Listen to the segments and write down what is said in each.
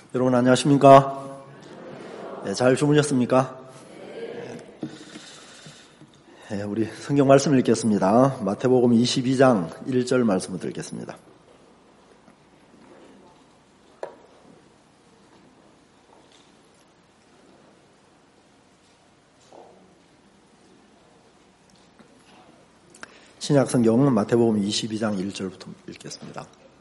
여러분 안녕하십니까? 네, 잘 주무셨습니까? 네, 우리 성경 말씀을 읽겠습니다. 마태복음 22장 1절 말씀을 드리겠습니다. 신약 성경 마태복음 22장 1절부터 읽겠습니다.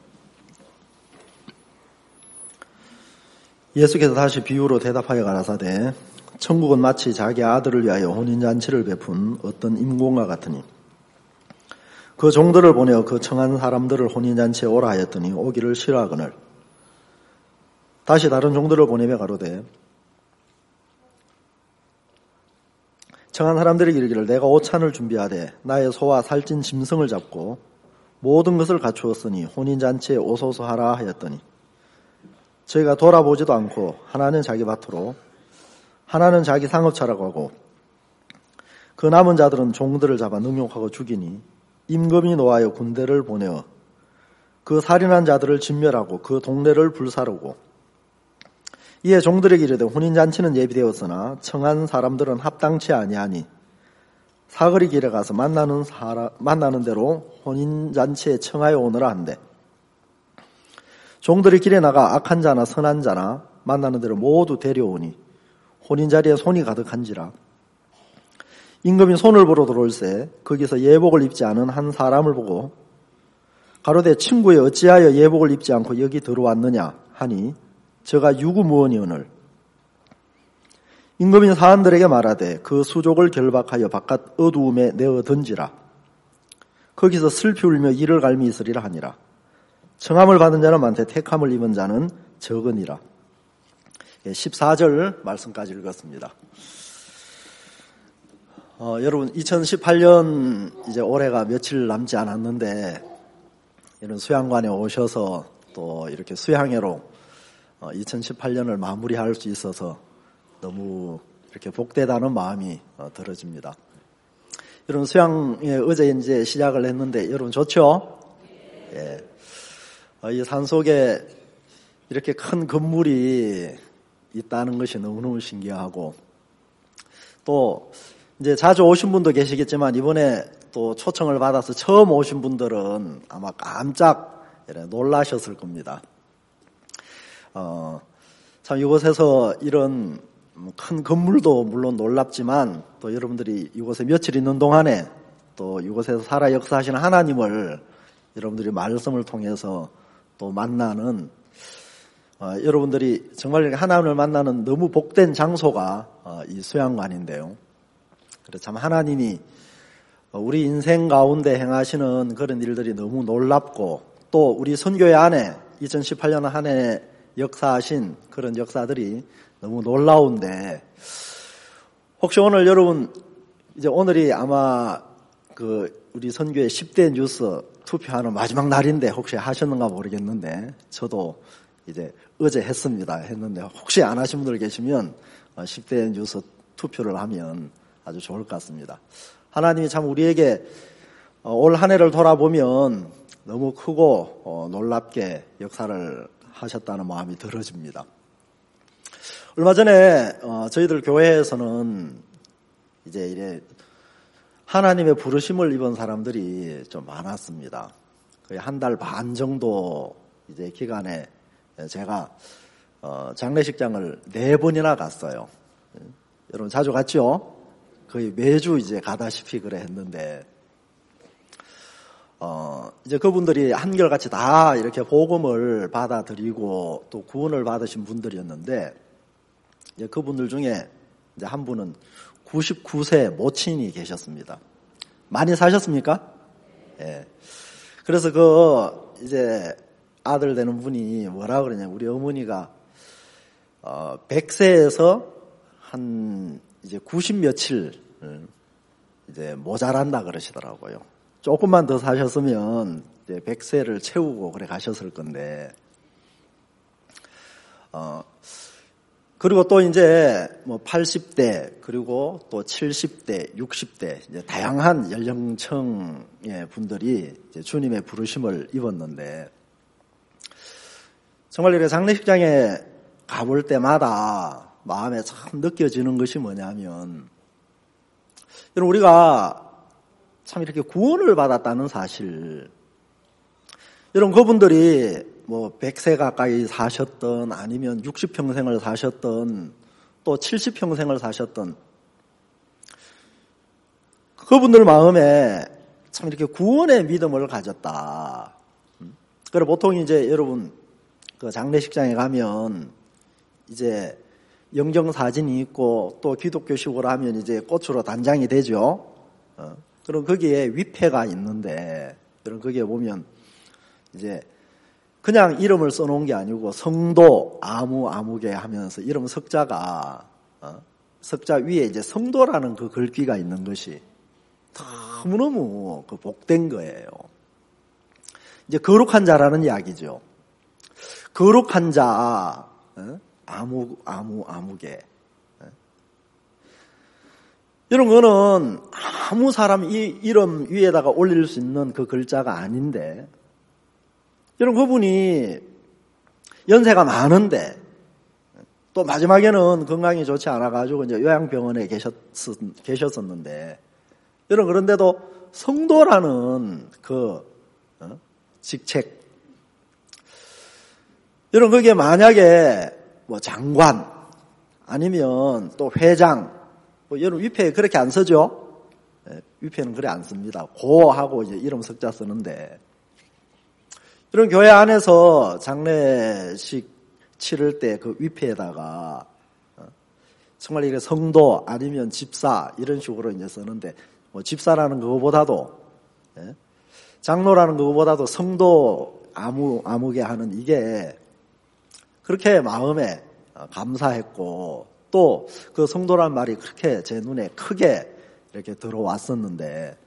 예수께서 다시 비유로 대답하여 가라사대 천국은 마치 자기 아들을 위하여 혼인잔치를 베푼 어떤 임공과 같으니 그 종들을 보내어 그 청한 사람들을 혼인잔치에 오라 하였더니 오기를 싫어하거늘 다시 다른 종들을 보내며 가로되 청한 사람들이 이르기를 내가 오찬을 준비하되 나의 소와 살찐 짐승을 잡고 모든 것을 갖추었으니 혼인잔치에 오소서 하라 하였더니 저희가 돌아보지도 않고 하나는 자기 밭으로 하나는 자기 상업차라고 하고 그 남은 자들은 종들을 잡아 능욕하고 죽이니 임금이 노하여 군대를 보내어 그 살인한 자들을 진멸하고 그 동네를 불사르고 이에 종들에게 이르되 혼인잔치는 예비되었으나 청한 사람들은 합당치 아니하니 사거리 길에 가서 만나는 대로 혼인잔치에 청하여 오너라 한대 종들이 길에 나가 악한 자나 선한 자나 만나는 대로 모두 데려오니 혼인자리에 손이 가득한지라 임금이 손을 보러 들어올세 거기서 예복을 입지 않은 한 사람을 보고 가로되 친구여 어찌하여 예복을 입지 않고 여기 들어왔느냐 하니 저가 유구무원이오늘 임금이 사람들에게 말하되 그 수족을 결박하여 바깥 어두움에 내어 던지라 거기서 슬피 울며 이를 갈미 있으리라 하니라 청함을 받은 자는 많되 택함을 입은 자는 적으니라. 14절 말씀까지 읽었습니다. 여러분 2018년 이제 올해가 며칠 남지 않았는데 이런 수양관에 오셔서 또 이렇게 수양회로 2018년을 마무리할 수 있어서 너무 이렇게 복되다는 마음이 들어집니다. 여러분 수양회 어제 이제 시작을 했는데 여러분 좋죠? 예. 이 산속에 이렇게 큰 건물이 있다는 것이 너무너무 신기하고 또 이제 자주 오신 분도 계시겠지만 이번에 또 초청을 받아서 처음 오신 분들은 아마 깜짝 놀라셨을 겁니다. 참 이곳에서 이런 큰 건물도 물론 놀랍지만 또 여러분들이 이곳에 며칠 있는 동안에 또 이곳에서 살아 역사하시는 하나님을 여러분들이 말씀을 통해서 또 만나는 여러분들이 정말 하나님을 만나는 너무 복된 장소가 이 수양관인데요. 그래서 참 하나님이 우리 인생 가운데 행하시는 그런 일들이 너무 놀랍고 또 우리 선교회 안에 2018년 한 해 역사하신 그런 역사들이 너무 놀라운데 혹시 오늘 여러분 이제 오늘이 아마 우리 선교회 10대 뉴스 투표하는 마지막 날인데 혹시 하셨는가 모르겠는데 저도 이제 어제 했는데 혹시 안 하신 분들 계시면 10대 뉴스 투표를 하면 아주 좋을 것 같습니다. 하나님이 참 우리에게 올 한 해를 돌아보면 너무 크고 놀랍게 역사를 하셨다는 마음이 들어집니다. 얼마 전에 저희들 교회에서는 이제 이래 하나님의 부르심을 입은 사람들이 좀 많았습니다. 거의 한 달 반 정도 이제 기간에 제가 장례식장을 4번이나 갔어요. 여러분 자주 갔죠? 거의 매주 이제 가다시피 그래 했는데 이제 그분들이 한결같이 다 이렇게 복음을 받아들이고 또 구원을 받으신 분들이었는데 이제 그분들 중에 이제 한 분은 99세 모친이 계셨습니다. 많이 사셨습니까? 예. 그래서 이제 아들 되는 분이 뭐라 그러냐. 우리 어머니가, 100세에서 한 이제 90 며칠, 이제 모자란다 그러시더라고요. 조금만 더 사셨으면 이제 100세를 채우고 그래 가셨을 건데, 그리고 또 이제 80대 그리고 또 70대, 60대 이제 다양한 연령층의 분들이 이제 주님의 부르심을 입었는데 정말 이렇게 장례식장에 가볼 때마다 마음에 참 느껴지는 것이 뭐냐면, 여러분, 우리가 참 이렇게 구원을 받았다는 사실, 여러분, 그분들이 뭐 100세 가까이 사셨던, 아니면 60평생을 사셨던, 또 70평생을 사셨던, 그분들 마음에 참 이렇게 구원의 믿음을 가졌다. 그래, 보통 이제 여러분, 그 장례식장에 가면 이제 영정사진이 있고 또 기독교식으로 하면 이제 꽃으로 단장이 되죠. 그럼 거기에 위패가 있는데, 그럼 거기에 보면 이제 그냥 이름을 써놓은 게 아니고 성도 아무개 하면서 이름 석자가, 석자 위에 이제 성도라는 그 글귀가 있는 것이 너무너무 그 복된 거예요. 이제 거룩한 자라는 이야기죠. 거룩한 자, 아무개. 이런 거는 아무 사람 이름 위에다가 올릴 수 있는 그 글자가 아닌데, 이런 그분이 연세가 많은데, 또 마지막에는 건강이 좋지 않아가지고 이제 요양병원에 계셨었는데, 여러분, 그런데도 성도라는 그 직책, 여러분, 그게 만약에 뭐 장관 아니면 또 회장, 뭐 여러분 위패에 그렇게 안 쓰죠? 위패는 그래 안 씁니다. 고하고 이제 이름 석자 쓰는데, 이런 교회 안에서 장례식 치를 때 그 위패에다가 정말 이게 성도 아니면 집사 이런 식으로 이제 쓰는데, 뭐 집사라는 그거보다도, 장로라는 그거보다도 성도 아무개 하는 이게 그렇게 마음에 감사했고, 또 그 성도란 말이 그렇게 제 눈에 크게 이렇게 들어왔었는데,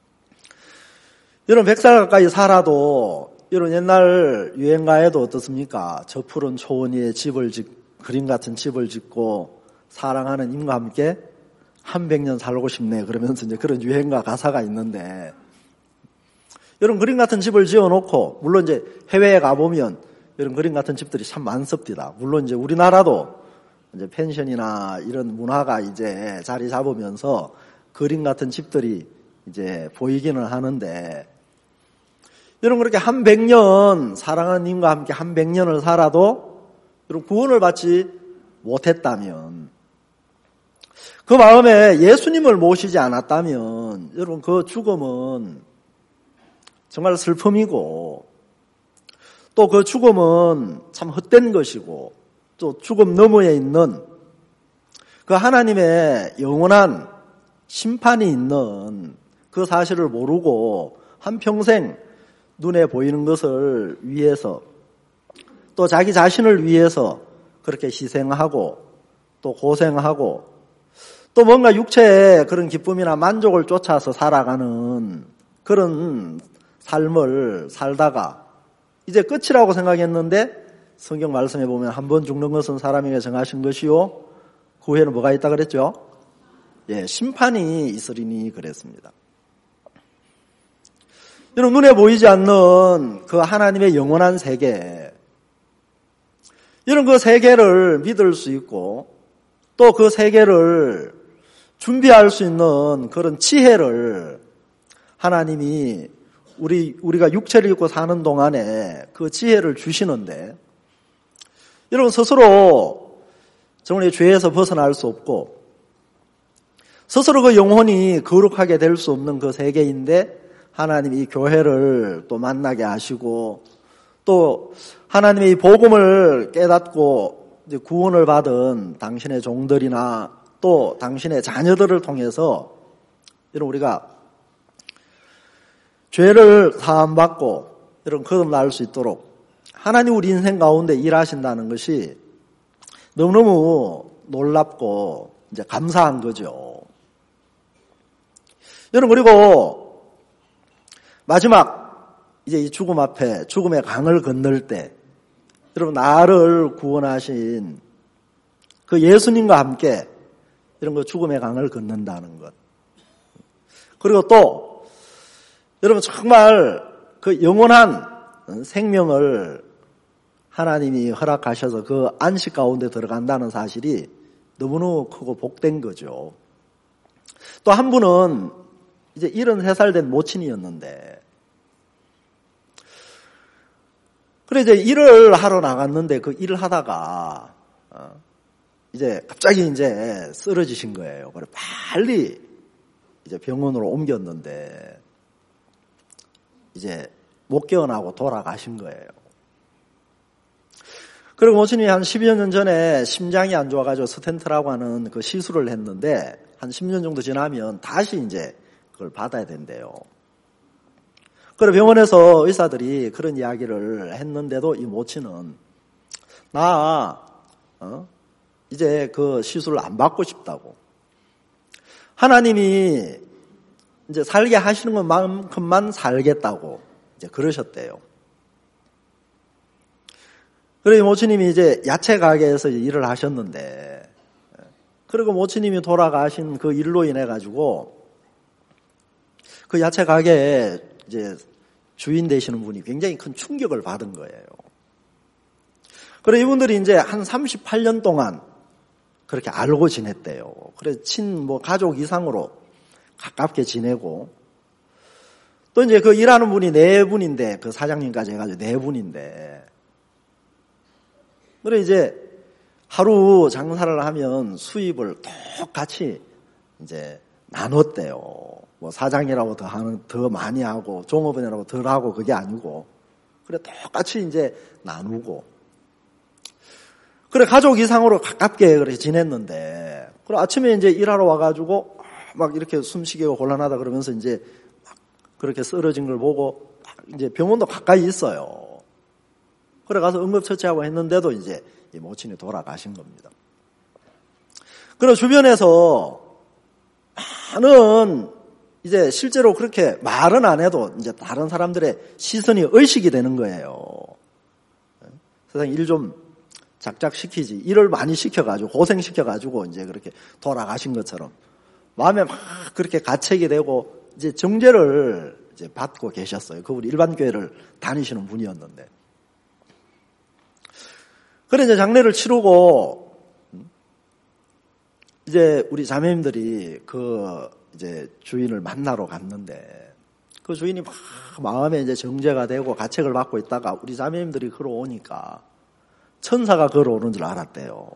이런 100살 가까이 살아도 이런 옛날 유행가에도 어떻습니까? 저 푸른 초원 위에 그림 같은 집을 짓고 사랑하는 임과 함께 한 100년 살고 싶네, 그러면서 이제 그런 유행가 가사가 있는데, 이런 그림 같은 집을 지어놓고, 물론 이제 해외에 가보면 이런 그림 같은 집들이 참 많습니다. 물론 이제 우리나라도 이제 펜션이나 이런 문화가 이제 자리 잡으면서 그림 같은 집들이 이제 보이기는 하는데, 여러분, 그렇게 한 100년 사랑하는 님과 함께 한 100년을 살아도 여러분 구원을 받지 못했다면, 그 마음에 예수님을 모시지 않았다면 여러분 그 죽음은 정말 슬픔이고, 또 그 죽음은 참 헛된 것이고, 또 죽음 너머에 있는 그 하나님의 영원한 심판이 있는 그 사실을 모르고 한평생 눈에 보이는 것을 위해서, 또 자기 자신을 위해서 그렇게 희생하고 또 고생하고, 또 뭔가 육체의 그런 기쁨이나 만족을 쫓아서 살아가는 그런 삶을 살다가 이제 끝이라고 생각했는데, 성경 말씀에 보면 한 번 죽는 것은 사람에게 정하신 것이요 그 후에는 뭐가 있다 그랬죠? 심판이 있으리니 그랬습니다. 여러분, 눈에 보이지 않는 그 하나님의 영원한 세계, 이런 그 세계를 믿을 수 있고, 또 그 세계를 준비할 수 있는 그런 지혜를 하나님이 우리가 육체를 입고 사는 동안에 그 지혜를 주시는데, 여러분 스스로 정말 죄에서 벗어날 수 없고, 스스로 그 영혼이 거룩하게 될 수 없는 그 세계인데, 하나님이 이 교회를 또 만나게 하시고, 또 하나님의 이 복음을 깨닫고 이제 구원을 받은 당신의 종들이나 또 당신의 자녀들을 통해서 이런 우리가 죄를 사함받고 이런 거듭날 수 있도록 하나님 우리 인생 가운데 일하신다는 것이 너무너무 놀랍고 이제 감사한 거죠. 여러분, 그리고 마지막 이제 이 죽음 앞에 죽음의 강을 건널 때 여러분 나를 구원하신 그 예수님과 함께 이런 거 죽음의 강을 건넌다는 것. 그리고 또 여러분 정말 그 영원한 생명을 하나님이 허락하셔서 그 안식 가운데 들어간다는 사실이 너무너무 크고 복된 거죠. 또 한 분은 이제 73살 된 모친이었는데, 그래 이제 일을 하러 나갔는데 그 일을 하다가 이제 갑자기 이제 쓰러지신 거예요. 그래 빨리 이제 병원으로 옮겼는데 이제 못 깨어나고 돌아가신 거예요. 그리고 모친이 한 10여 년 전에 심장이 안 좋아가지고 스텐트라고 하는 그 시술을 했는데 한 10년 정도 지나면 다시 이제 그걸 받아야 된대요. 그래 병원에서 의사들이 그런 이야기를 했는데도 이 모친은 나 이제 그 시술을 안 받고 싶다고. 하나님이 이제 살게 하시는 것만큼만 살겠다고 이제 그러셨대요. 그래 모친님이 이제 야채 가게에서 일을 하셨는데, 그리고 모친님이 돌아가신 그 일로 인해 가지고 그 야채 가게에 이제 주인 되시는 분이 굉장히 큰 충격을 받은 거예요. 그래 이분들이 이제 한 38년 동안 그렇게 알고 지냈대요. 그래 가족 이상으로 가깝게 지내고, 또 이제 그 일하는 분이 4분인데, 그 사장님까지 해가지고 4분인데, 그래 이제 하루 장사를 하면 수입을 똑같이 이제 나눴대요. 뭐 사장이라고 더 많이 하고 종업원이라고 덜 하고 그게 아니고, 그래 똑같이 이제 나누고, 그래 가족 이상으로 가깝게 그렇게 지냈는데, 그래 아침에 이제 일하러 와가지고 막 이렇게 숨쉬기가 곤란하다 그러면서 이제 막 그렇게 쓰러진 걸 보고 이제 병원도 가까이 있어요. 그래 가서 응급처치하고 했는데도 이제 이 모친이 돌아가신 겁니다. 그리고 주변에서 많은 이제 실제로 그렇게 말은 안 해도 이제 다른 사람들의 시선이 의식이 되는 거예요. 세상 일 좀 작작 시키지. 일을 많이 시켜가지고 고생시켜가지고 이제 그렇게 돌아가신 것처럼 마음에 막 그렇게 가책이 되고 이제 정죄를 이제 받고 계셨어요. 그분이 일반 교회를 다니시는 분이었는데. 그래 이제 장례를 치르고 이제 우리 자매님들이 그 이제 주인을 만나러 갔는데, 그 주인이 막 마음에 이제 정죄가 되고 가책을 받고 있다가 우리 자매님들이 걸어오니까 천사가 걸어오는 줄 알았대요.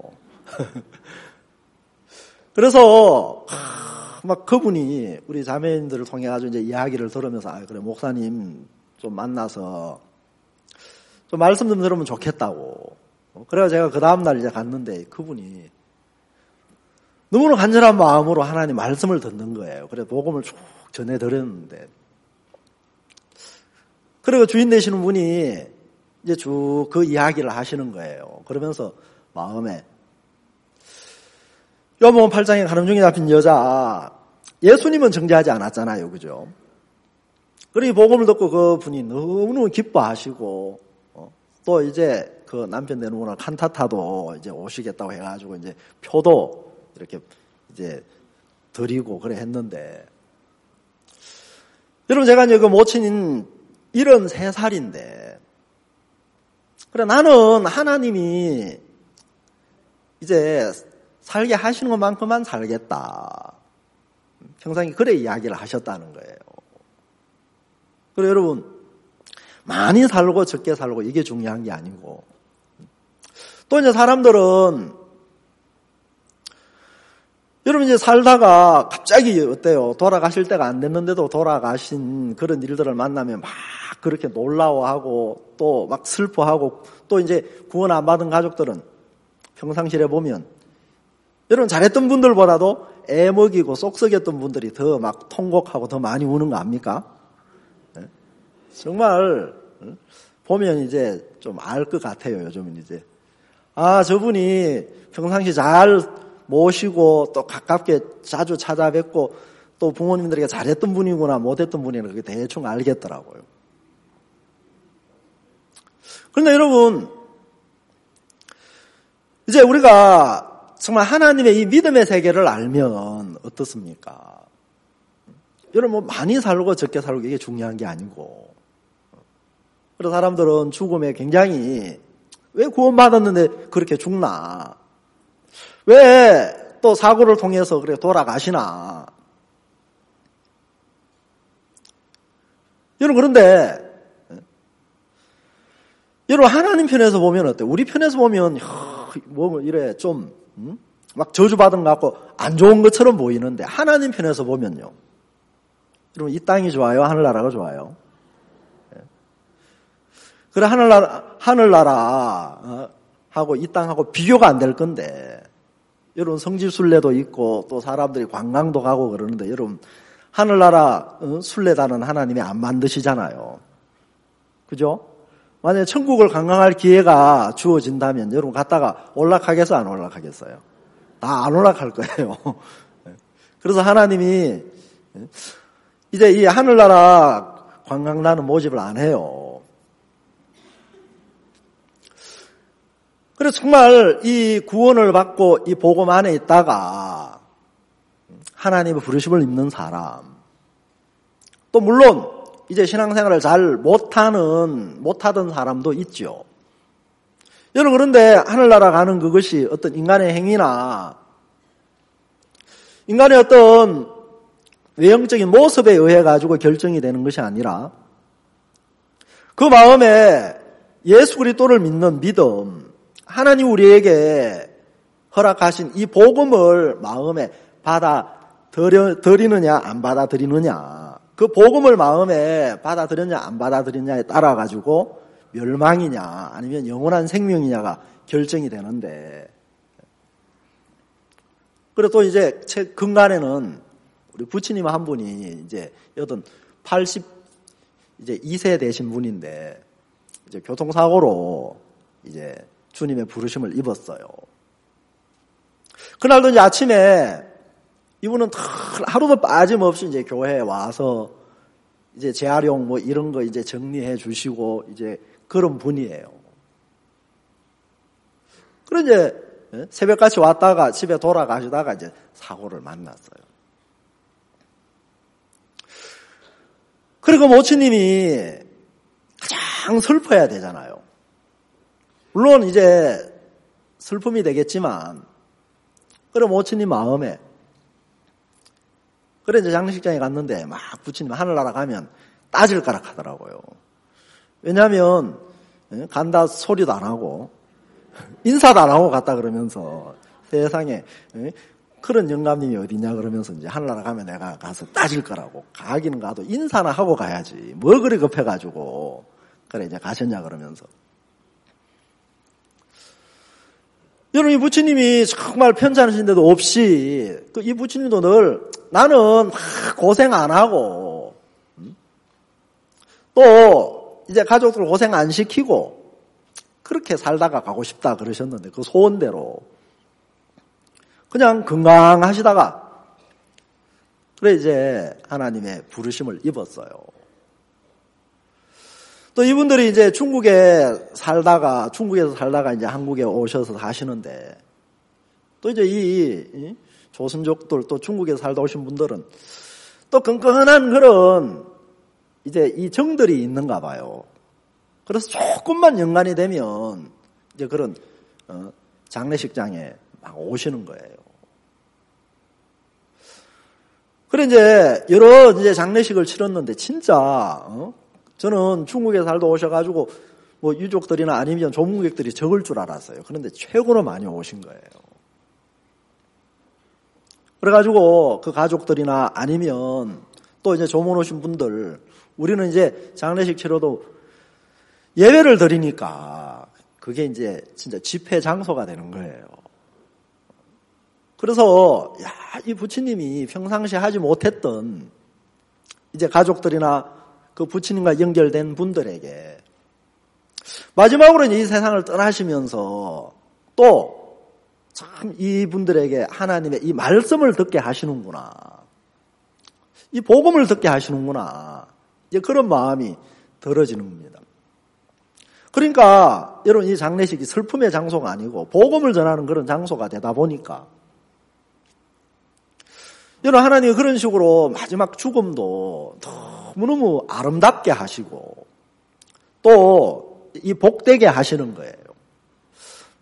그래서 막 그분이 우리 자매님들을 통해 가지고 이제 이야기를 들으면서 그래 목사님 좀 만나서 좀 말씀 좀 들으면 좋겠다고. 그래서 제가 그 다음날 이제 갔는데 그분이 너무나 간절한 마음으로 하나님 말씀을 듣는 거예요. 그래서 복음을 쭉 전해 드렸는데, 그리고 주인 되시는 분이 이제 쭉 그 이야기를 하시는 거예요. 그러면서 마음에 요한복음 8장에 가늠 중에 잡힌 여자, 예수님은 정죄하지 않았잖아요. 그죠? 그리고 복음을 듣고 그 분이 너무너무 기뻐하시고, 또 이제 그 남편 내놓으나 칸타타도 이제 오시겠다고 해가지고 이제 표도 이렇게 이제 드리고 그래 했는데, 여러분 제가 이제 그 모친인 73살인데, 그래 나는 하나님이 이제 살게 하시는 것만큼만 살겠다. 평상시 그래 이야기를 하셨다는 거예요. 그래 여러분 많이 살고 적게 살고 이게 중요한 게 아니고, 또 이제 사람들은 여러분 이제 살다가 갑자기 어때요? 돌아가실 때가 안 됐는데도 돌아가신 그런 일들을 만나면 막 그렇게 놀라워하고 또 막 슬퍼하고, 또 이제 구원 안 받은 가족들은 평상시에 보면 여러분 잘했던 분들보다도 애 먹이고 속 썩였던 분들이 더 막 통곡하고 더 많이 우는 거 압니까? 정말 보면 이제 좀 알 것 같아요. 요즘은 이제 저분이 평상시 잘 모시고 또 가깝게 자주 찾아뵙고 또 부모님들에게 잘했던 분이구나 못했던 분이구나 그게 대충 알겠더라고요. 그런데 여러분 이제 우리가 정말 하나님의 이 믿음의 세계를 알면 어떻습니까? 여러분 뭐 많이 살고 적게 살고 이게 중요한 게 아니고, 그래서 사람들은 죽음에 굉장히 왜 구원받았는데 그렇게 죽나? 왜 또 사고를 통해서 그렇게 돌아가시나? 여러분, 그런데, 여러분, 하나님 편에서 보면 어때요? 우리 편에서 보면, 뭐, 이래, 좀, 막 저주받은 것 같고, 안 좋은 것처럼 보이는데, 하나님 편에서 보면요. 여러분, 이 땅이 좋아요? 하늘나라가 좋아요? 그래, 하늘나라, 하고 이 땅하고 비교가 안 될 건데, 여러분, 성지순례도 있고, 또 사람들이 관광도 가고 그러는데, 여러분, 하늘나라 순례단은 하나님이 안 만드시잖아요. 그죠? 만약에 천국을 관광할 기회가 주어진다면 여러분 갔다가 올락하겠어요? 안 올락하겠어요? 다 안 올락할 거예요. 그래서 하나님이 이제 이 하늘나라 관광단은 모집을 안 해요. 그래서 정말 이 구원을 받고 이 복음 안에 있다가 하나님의 부르심을 입는 사람, 또 물론 이제 신앙생활을 잘 못하던 사람도 있죠. 여러분, 그런데 하늘나라 가는 그것이 어떤 인간의 행위나 인간의 어떤 외형적인 모습에 의해 가지고 결정이 되는 것이 아니라 그 마음에 예수 그리스도를 믿는 믿음, 하나님 우리에게 허락하신 이 복음을 마음에 받아들이느냐 안 받아들이느냐, 그 복음을 마음에 받아들였냐 안 받아들였냐에 따라 가지고 멸망이냐 아니면 영원한 생명이냐가 결정이 되는데, 그리고 또 이제 책 근간에는 우리 부처님 한 분이 이제 여든 82세 되신 분인데 이제 교통사고로 이제 주님의 부르심을 입었어요. 그날도 이제 아침에 이분은 하루도 빠짐없이 이제 교회에 와서 이제 재활용 뭐 이런 거 이제 정리해 주시고 이제 그런 분이에요. 그래 이제 새벽같이 왔다가 집에 돌아가시다가 이제 사고를 만났어요. 그리고 모친님이 가장 슬퍼야 되잖아요. 물론 이제 슬픔이 되겠지만, 그래 모친님 마음에, 그래 이제 장례식장에 갔는데 막 부처님 하늘나라 가면 따질까락 하더라고요. 왜냐하면 간다 소리도 안 하고 인사도 안 하고 갔다 그러면서 세상에 그런 영감님이 어디냐 그러면서 이제 하늘나라 가면 내가 가서 따질 거라고, 가기는 가도 인사나 하고 가야지 뭐 그리 급해가지고 그래 이제 가셨냐 그러면서. 여러분, 이 부처님이 정말 편찮으신데도 없이 이 부처님도 늘 나는 고생 안 하고 또 이제 가족들 고생 안 시키고 그렇게 살다가 가고 싶다 그러셨는데, 그 소원대로 그냥 건강하시다가 그래 이제 하나님의 부르심을 입었어요. 또 이분들이 이제 중국에서 살다가 이제 한국에 오셔서 사시는데, 또 이제 이 조선족들 또 중국에서 살다 오신 분들은 또 끈끈한 그런 이제 이 정들이 있는가 봐요. 그래서 조금만 연관이 되면 이제 그런 장례식장에 막 오시는 거예요. 그래 이제 여러 이제 장례식을 치렀는데 진짜 저는 중국에 살다 오셔가지고 뭐 유족들이나 아니면 조문객들이 적을 줄 알았어요. 그런데 최고로 많이 오신 거예요. 그래가지고 그 가족들이나 아니면 또 이제 조문 오신 분들, 우리는 이제 장례식 치러도 예배를 드리니까 그게 이제 진짜 집회 장소가 되는 거예요. 그래서 이 부처님이 평상시에 하지 못했던 이제 가족들이나 그 부처님과 연결된 분들에게 마지막으로 이 세상을 떠나시면서 또 참 이분들에게 하나님의 이 말씀을 듣게 하시는구나, 이 복음을 듣게 하시는구나, 이제 그런 마음이 들어지는 겁니다. 그러니까 여러분, 이 장례식이 슬픔의 장소가 아니고 복음을 전하는 그런 장소가 되다 보니까 여러분, 하나님이 그런 식으로 마지막 죽음도 너무너무 아름답게 하시고 또 이 복되게 하시는 거예요.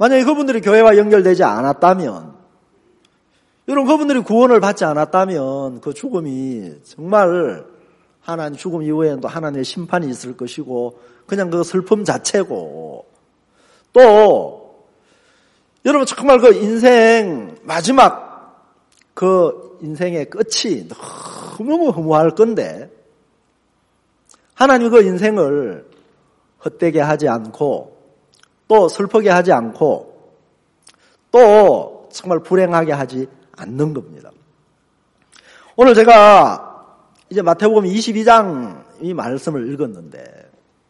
만약에 그분들이 교회와 연결되지 않았다면, 여러분 그분들이 구원을 받지 않았다면 그 죽음이 정말 하나님 죽음 이후에는 또 하나님의 심판이 있을 것이고 그냥 그 슬픔 자체고, 또 여러분 정말 그 인생 마지막 그 인생의 끝이 너무 허무할 건데 하나님이 그 인생을 헛되게 하지 않고 또 슬프게 하지 않고 또 정말 불행하게 하지 않는 겁니다. 오늘 제가 이제 마태복음 22장 이 말씀을 읽었는데,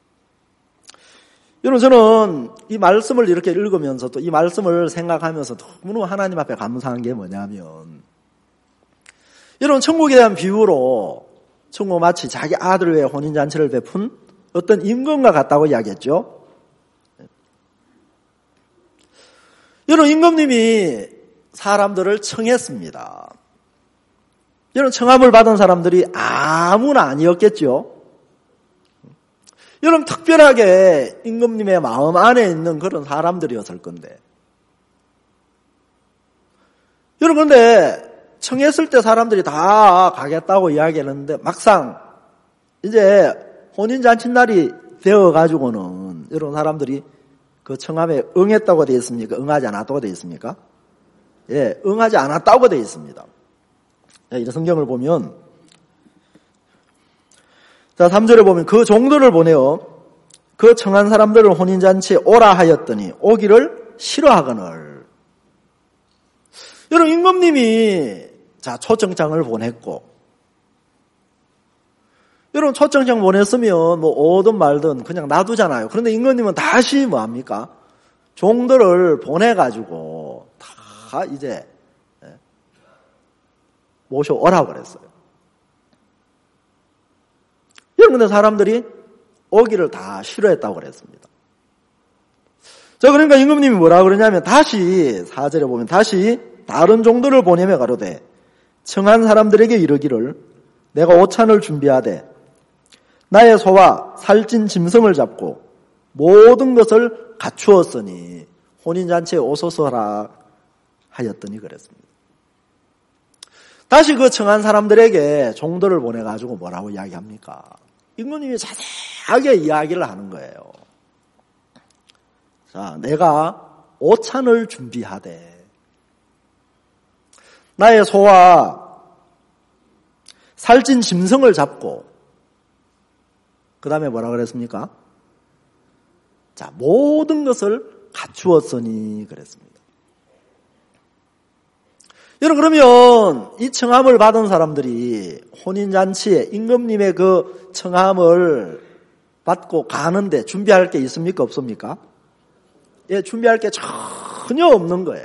여러분 저는 이 말씀을 이렇게 읽으면서 또 이 말씀을 생각하면서 너무 하나님 앞에 감사한 게 뭐냐면, 여러분 천국에 대한 비유로 천국 마치 자기 아들을 위해 혼인잔치를 베푼 어떤 임금과 같다고 이야기했죠. 여러분 임금님이 사람들을 청했습니다. 여러분 청함을 받은 사람들이 아무나 아니었겠죠. 여러분 특별하게 임금님의 마음 안에 있는 그런 사람들이었을 건데, 여러분 근데 청했을 때 사람들이 다 가겠다고 이야기했는데 막상 이제 혼인잔치 날이 되어가지고는 여러분 사람들이 그 청함에 응했다고 되어 있습니까? 응하지 않았다고 되어 있습니까? 예, 응하지 않았다고 되어 있습니다. 이 성경을 보면, 자, 3절에 보면 그 종들을 보내어 그 청한 사람들을 혼인잔치에 오라 하였더니 오기를 싫어하거늘. 여러분, 임금님이 자, 초청장을 보냈고, 여러분, 초청장 보냈으면 뭐 오든 말든 그냥 놔두잖아요. 그런데 임금님은 다시 뭐합니까? 종들을 보내가지고 다 이제 모셔오라고 그랬어요. 여러분, 근데 사람들이 오기를 다 싫어했다고 그랬습니다. 자, 그러니까 임금님이 뭐라 그러냐면 다시 4절에 보면 다시 다른 종들을 보내며 가로되 청한 사람들에게 이르기를 내가 오찬을 준비하되 나의 소와 살찐 짐승을 잡고 모든 것을 갖추었으니 혼인잔치에 오소서라 하였더니 그랬습니다. 다시 그 청한 사람들에게 종들을 보내가지고 뭐라고 이야기합니까? 임금님이 자세하게 이야기를 하는 거예요. 자, 내가 오찬을 준비하되 나의 소와 살찐 짐승을 잡고 그 다음에 뭐라 그랬습니까? 자, 모든 것을 갖추었으니 그랬습니다. 여러분, 그러면 이 청함을 받은 사람들이 혼인잔치에 임금님의 그 청함을 받고 가는데 준비할 게 있습니까? 없습니까? 예, 준비할 게 전혀 없는 거예요.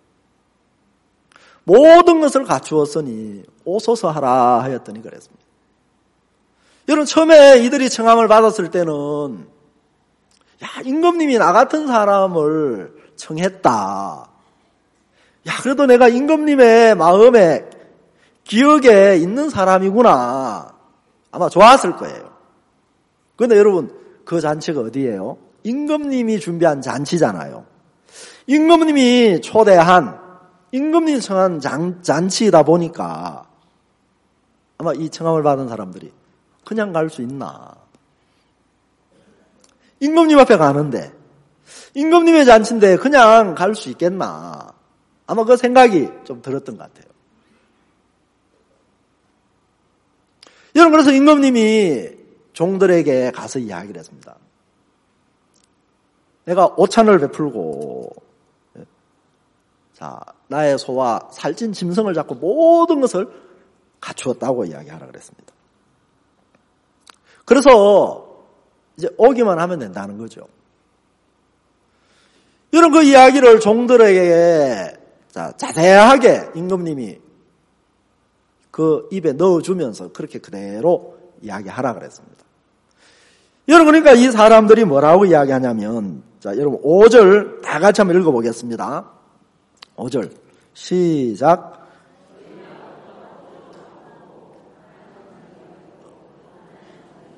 모든 것을 갖추었으니 오소서 하라 하였더니 그랬습니다. 여러분, 처음에 이들이 청함을 받았을 때는 야, 임금님이 나 같은 사람을 청했다. 야, 그래도 내가 임금님의 마음에 기억에 있는 사람이구나. 아마 좋았을 거예요. 그런데 여러분, 그 잔치가 어디예요? 임금님이 준비한 잔치잖아요. 임금님이 초대한, 임금님이 청한 잔치이다 보니까 아마 이 청함을 받은 사람들이 그냥 갈 수 있나? 임금님 앞에 가는데, 임금님의 잔치인데 그냥 갈 수 있겠나? 아마 그 생각이 좀 들었던 것 같아요. 여러분, 그래서 임금님이 종들에게 가서 이야기를 했습니다. 내가 오찬을 베풀고, 자, 나의 소와 살찐 짐승을 잡고 모든 것을 갖추었다고 이야기하라 그랬습니다. 그래서 이제 오기만 하면 된다는 거죠. 이런 그 이야기를 종들에게 자세하게 임금님이 그 입에 넣어주면서 그렇게 그대로 이야기하라 그랬습니다. 여러분, 그러니까 이 사람들이 뭐라고 이야기하냐면, 자, 여러분 5절 다 같이 한번 읽어보겠습니다. 5절 시작.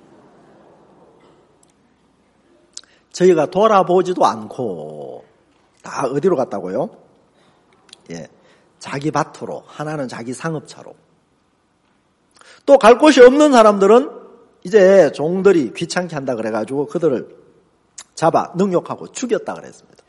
저희가 돌아보지도 않고, 다 어디로 갔다고요? 예, 자기 밭으로, 하나는 자기 상업차로. 또 갈 곳이 없는 사람들은 이제 종들이 귀찮게 한다 그래가지고 그들을 잡아 능욕하고 죽였다 그랬습니다.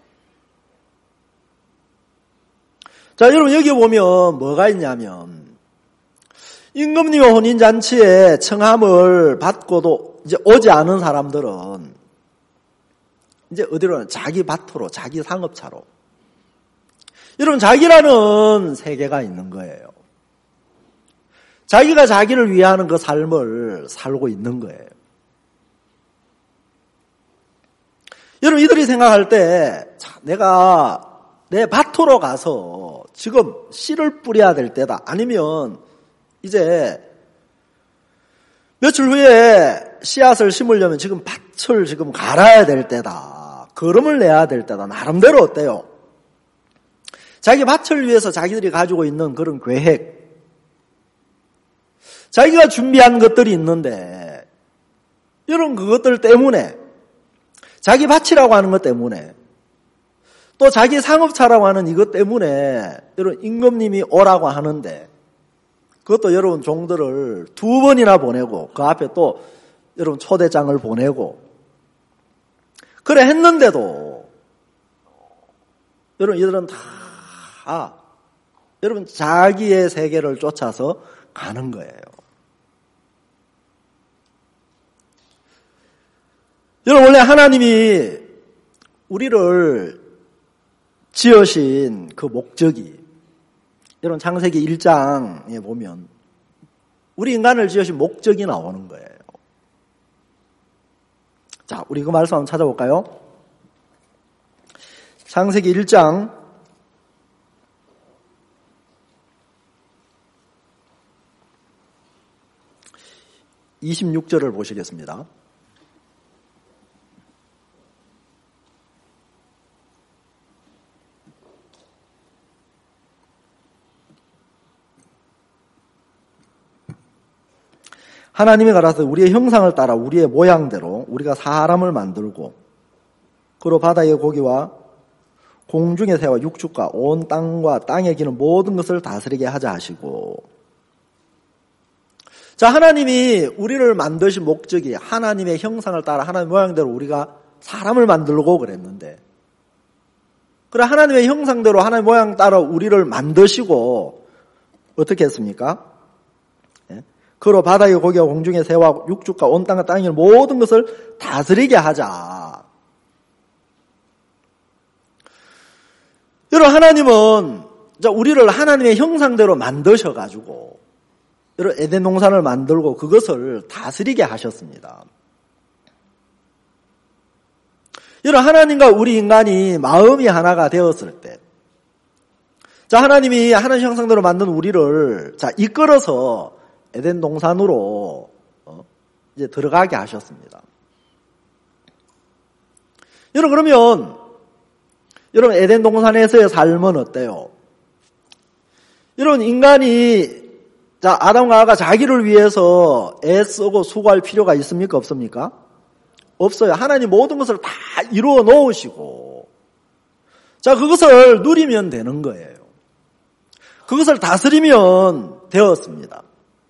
자, 여러분 여기 보면 뭐가 있냐면 임금님의 혼인잔치에 청함을 받고도 이제 오지 않은 사람들은 이제 어디로 가냐? 자기 밭으로, 자기 상업차로. 여러분 자기라는 세계가 있는 거예요. 자기가 자기를 위하는 그 삶을 살고 있는 거예요. 여러분 이들이 생각할 때 내가 내 밭으로 가서 지금 씨를 뿌려야 될 때다. 아니면 이제 며칠 후에 씨앗을 심으려면 지금 밭을 지금 갈아야 될 때다. 걸음을 내야 될 때다. 나름대로 어때요? 자기 밭을 위해서 자기들이 가지고 있는 그런 계획, 자기가 준비한 것들이 있는데 이런 그것들 때문에 자기 밭이라고 하는 것 때문에 또 자기 상업차라고 하는 이것 때문에 여러분 임금님이 오라고 하는데 그것도 여러분 종들을 2번이나 보내고 그 앞에 또 여러분 초대장을 보내고 그래 했는데도 여러분 이들은 다 여러분 자기의 세계를 쫓아서 가는 거예요. 여러분 원래 하나님이 우리를 지으신 그 목적이 여러분 창세기 1장에 보면 우리 인간을 지으신 목적이 나오는 거예요. 자, 우리 그 말씀 한번 찾아볼까요? 창세기 1장 26절을 보시겠습니다. 하나님이 가라사대 우리의 형상을 따라 우리의 모양대로 우리가 사람을 만들고 그로 바다의 고기와 공중의 새와 육축과 온 땅과 땅에 기는 모든 것을 다스리게 하자 하시고. 자, 하나님이 우리를 만드신 목적이 하나님의 형상을 따라 하나님의 모양대로 우리가 사람을 만들고 그랬는데 그래 하나님의 형상대로 하나님의 모양 따라 우리를 만드시고 어떻게 했습니까? 그로 바다의 고기와 공중의 새와 육축과 온 땅과 땅의 모든 것을 다스리게 하자. 여러분 하나님은 우리를 하나님의 형상대로 만드셔가지고 여러분 에덴 동산을 만들고 그것을 다스리게 하셨습니다. 여러분 하나님과 우리 인간이 마음이 하나가 되었을 때 자, 하나님이 하나님 형상대로 만든 우리를 이끌어서 에덴 동산으로 이제 들어가게 하셨습니다. 여러분 그러면 여러분 에덴 동산에서의 삶은 어때요? 여러분 인간이 아담과 하와가 자기를 위해서 애쓰고 수고할 필요가 있습니까? 없습니까? 없어요. 하나님 모든 것을 다 이루어 놓으시고 그것을 누리면 되는 거예요. 그것을 다스리면 되었습니다.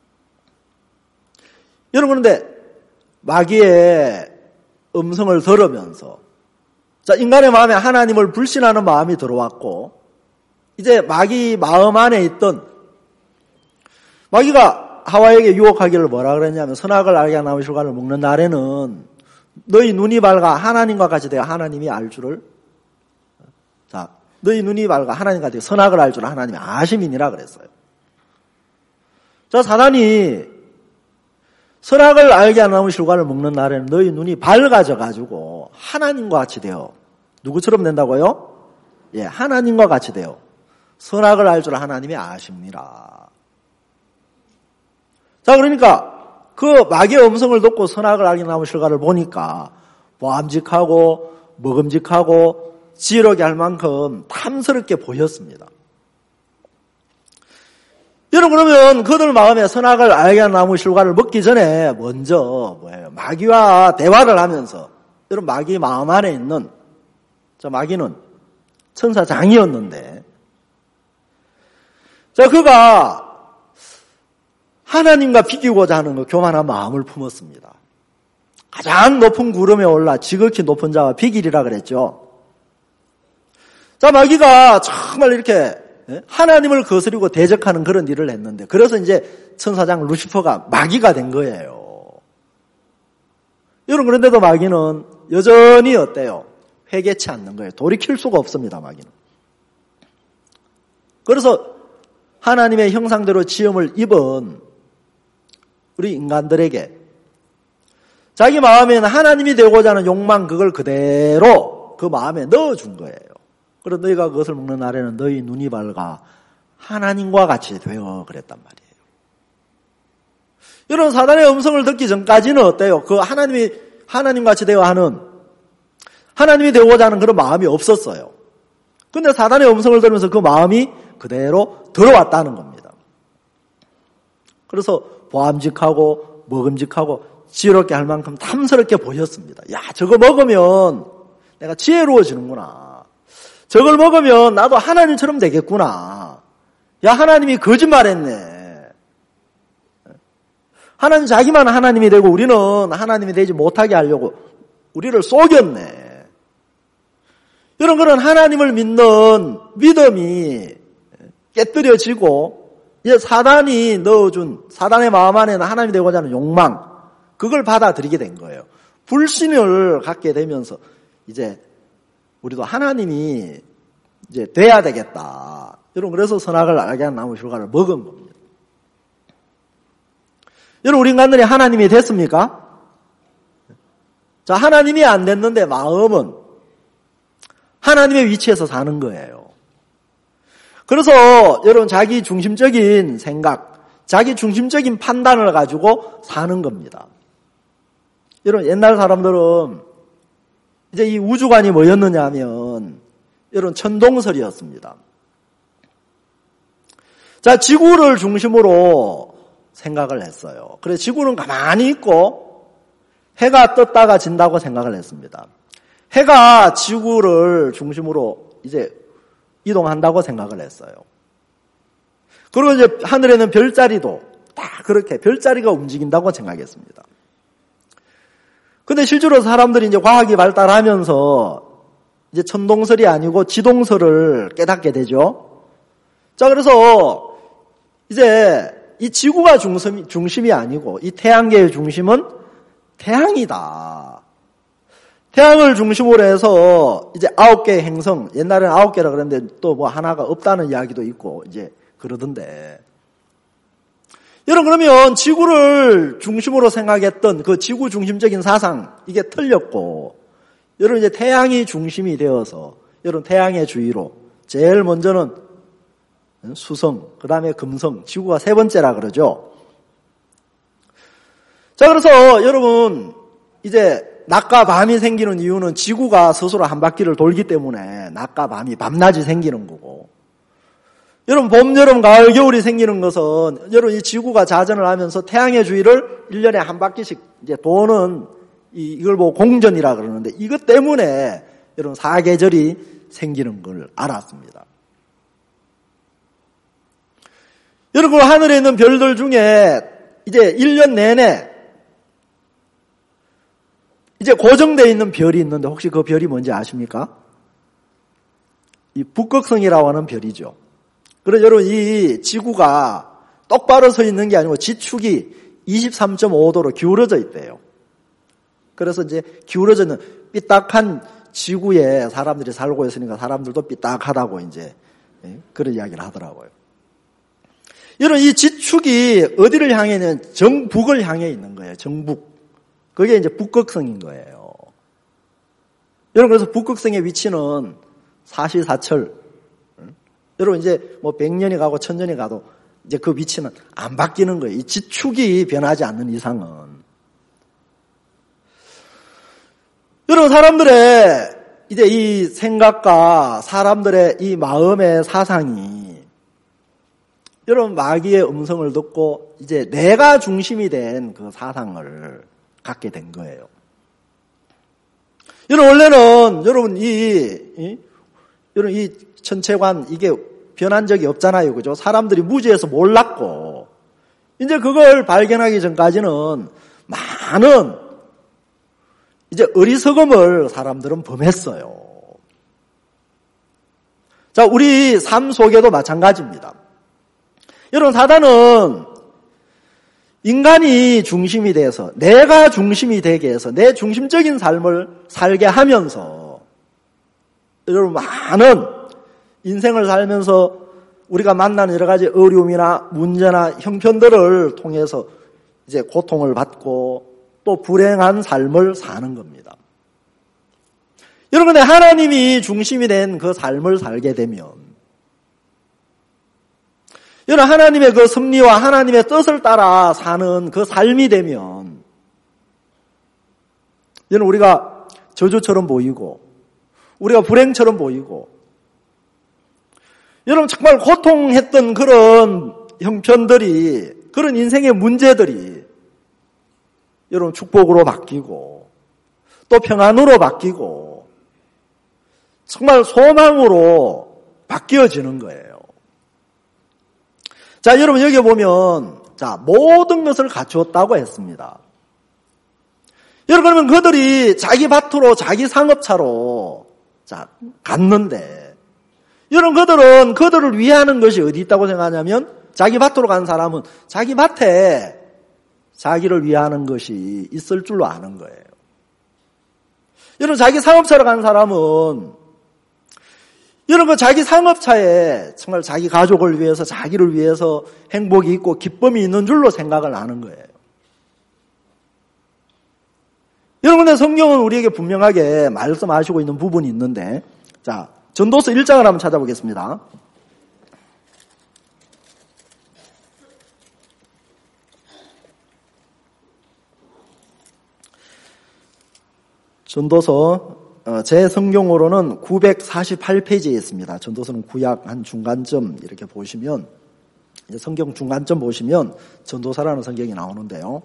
여러분 그런데 마귀의 음성을 들으면서 인간의 마음에 하나님을 불신하는 마음이 들어왔고 이제 마귀 마음 안에 있던 마귀가 하와에게 유혹하기를 뭐라 그랬냐면 선악을 알게 하는 나무의 실과를 먹는 날에는 너희 눈이 밝아 하나님과 같이 되어 하나님이 알 줄을 너희 눈이 밝아 하나님과 같이 선악을 알 줄을 하나님이 아심이니라 그랬어요. 사단이 선악을 알게 하는 나무의 실과를 먹는 날에는 너희 눈이 밝아져가지고 하나님과 같이 되어 누구처럼 된다고요? 예, 하나님과 같이 되어 선악을 알 줄 하나님이 아십니다. 그러니까 그 마귀의 음성을 듣고 선악을 알게 하는 나무의 실과를 보니까 보암직하고 먹음직하고 지혜롭게 할 만큼 탐스럽게 보였습니다. 여러분 그러면 그들 마음에 선악을 알게 하는 나무 실과를 먹기 전에 먼저 뭐예요? 마귀와 대화를 하면서 여러분 마귀 마음 안에 있는 마귀는 천사장이었는데, 자, 그가 하나님과 비기고자 하는 그 교만한 마음을 품었습니다. 가장 높은 구름에 올라 지극히 높은 자와 비기리라 그랬죠. 자, 마귀가 정말 이렇게 하나님을 거스리고 대적하는 그런 일을 했는데, 그래서 이제 천사장 루시퍼가 마귀가 된 거예요. 여러분, 그런데도 마귀는 여전히 어때요? 회개치 않는 거예요. 돌이킬 수가 없습니다, 마귀는. 그래서 하나님의 형상대로 지음을 입은 우리 인간들에게 자기 마음에는 하나님이 되고자 하는 욕망, 그걸 그대로 그 마음에 넣어준 거예요. 그래서 너희가 그것을 먹는 날에는 너희 눈이 밝아 하나님과 같이 되어 그랬단 말이에요. 여러분, 사단의 음성을 듣기 전까지는 어때요? 그 하나님같이 되어 하는, 하나님이 되고자 하는 그런 마음이 없었어요. 근데 사단의 음성을 들으면서 그 마음이 그대로 들어왔다는 겁니다. 그래서 보암직하고 먹음직하고 지혜롭게 할 만큼 탐스럽게 보였습니다. 야, 저거 먹으면 내가 지혜로워지는구나. 저걸 먹으면 나도 하나님처럼 되겠구나. 야, 하나님이 거짓말했네. 하나님 자기만 하나님이 되고 우리는 하나님이 되지 못하게 하려고 우리를 속였네. 이런 그런 하나님을 믿는 믿음이 깨뜨려지고, 이제 사단이 넣어준, 사단의 마음 안에는 하나님이 되고자 하는 욕망, 그걸 받아들이게 된 거예요. 불신을 갖게 되면서 이제 우리도 하나님이 이제 돼야 되겠다. 여러분, 그래서 선악을 알게 하는 나무 휴가를 먹은 겁니다. 여러분, 우리 인간들이 하나님이 됐습니까? 자, 하나님이 안 됐는데 마음은 하나님의 위치에서 사는 거예요. 그래서 여러분, 자기 중심적인 생각, 자기 중심적인 판단을 가지고 사는 겁니다. 여러분, 옛날 사람들은 이제 이 우주관이 뭐였느냐 하면 여러분, 천동설이었습니다. 자, 지구를 중심으로 생각을 했어요. 그래서 지구는 가만히 있고 해가 떴다가 진다고 생각을 했습니다. 해가 지구를 중심으로 이제 이동한다고 생각을 했어요. 그리고 이제 하늘에는 별자리도 다 그렇게 별자리가 움직인다고 생각했습니다. 근데 실제로 사람들이 이제 과학이 발달하면서 이제 천동설이 아니고 지동설을 깨닫게 되죠. 자, 그래서 이제 이 지구가 중심이 아니고 이 태양계의 중심은 태양이다. 태양을 중심으로 해서 이제 9개의 행성, 옛날에는 9개라 그랬는데 또 뭐 하나가 없다는 이야기도 있고 이제 그러던데. 여러분, 그러면 지구를 중심으로 생각했던 그 지구 중심적인 사상, 이게 틀렸고, 여러분 이제 태양이 중심이 되어서, 여러분 태양의 주위로, 제일 먼저는 수성, 그 다음에 금성, 지구가 세 번째라 그러죠. 자, 그래서 여러분, 이제 낮과 밤이 생기는 이유는 지구가 스스로 한 바퀴를 돌기 때문에 낮과 밤이 밤낮이 생기는 거고, 여러분 봄, 여름, 가을, 겨울이 생기는 것은 여러분 이 지구가 자전을 하면서 태양의 주위를 1년에 한 바퀴씩 이제 도는 이걸 보고 공전이라 그러는데, 이것 때문에 여러분 사계절이 생기는 걸 알았습니다. 여러분, 하늘에 있는 별들 중에 이제 1년 내내 이제 고정되어 있는 별이 있는데 혹시 그 별이 뭔지 아십니까? 이 북극성이라고 하는 별이죠. 그래서 여러분 이 지구가 똑바로 서 있는 게 아니고 지축이 23.5도로 기울어져 있대요. 그래서 이제 기울어져 있는 삐딱한 지구에 사람들이 살고 있으니까 사람들도 삐딱하다고 이제 그런 이야기를 하더라고요. 여러분 이 지축이 어디를 향해 있는, 정북을 향해 있는 거예요. 정북. 그게 이제 북극성인 거예요. 여러분 그래서 북극성의 위치는 사시사철. 여러분 이제 뭐 100년이 가고 1000년이 가도 이제 그 위치는 안 바뀌는 거예요. 이 지축이 변하지 않는 이상은. 여러분 사람들의 이제 이 생각과 사람들의 이 마음의 사상이 여러분 마귀의 음성을 듣고 이제 내가 중심이 된 그 사상을 갖게 된 거예요. 여러분 원래는 여러분 여러분, 이 천체관, 이게 변한 적이 없잖아요. 그죠? 사람들이 무지해서 몰랐고, 이제 그걸 발견하기 전까지는 많은, 이제 어리석음을 사람들은 범했어요. 자, 우리 삶 속에도 마찬가지입니다. 여러분, 사단은 인간이 중심이 돼서, 내가 중심이 되게 해서, 내 중심적인 삶을 살게 하면서, 여러분, 많은 인생을 살면서 우리가 만나는 여러 가지 어려움이나 문제나 형편들을 통해서 이제 고통을 받고 또 불행한 삶을 사는 겁니다. 여러분, 근데 하나님이 중심이 된 그 삶을 살게 되면, 여러분, 하나님의 그 섭리와 하나님의 뜻을 따라 사는 그 삶이 되면, 여러분, 우리가 저주처럼 보이고, 우리가 불행처럼 보이고, 여러분, 정말 고통했던 그런 형편들이, 그런 인생의 문제들이, 여러분, 축복으로 바뀌고, 또 평안으로 바뀌고, 정말 소망으로 바뀌어지는 거예요. 자, 여러분, 여기 보면, 자, 모든 것을 갖추었다고 했습니다. 여러분, 그러면 그들이 자기 밭으로, 자기 상업차로, 자, 갔는데, 여러분, 그들은 그들을 위하는 것이 어디 있다고 생각하냐면, 자기 밭으로 간 사람은 자기 밭에 자기를 위하는 것이 있을 줄로 아는 거예요. 여러분, 자기 상업차로 간 사람은, 여러분, 그 자기 상업차에 정말 자기 가족을 위해서, 자기를 위해서 행복이 있고 기쁨이 있는 줄로 생각을 하는 거예요. 여러분, 근데 성경은 우리에게 분명하게 말씀하시고 있는 부분이 있는데, 자, 전도서 1장을 한번 찾아보겠습니다. 전도서 제 성경으로는 948페이지에 있습니다. 전도서는 구약 한 중간점 이렇게 보시면, 이제 성경 중간점 보시면 전도서라는 성경이 나오는데요.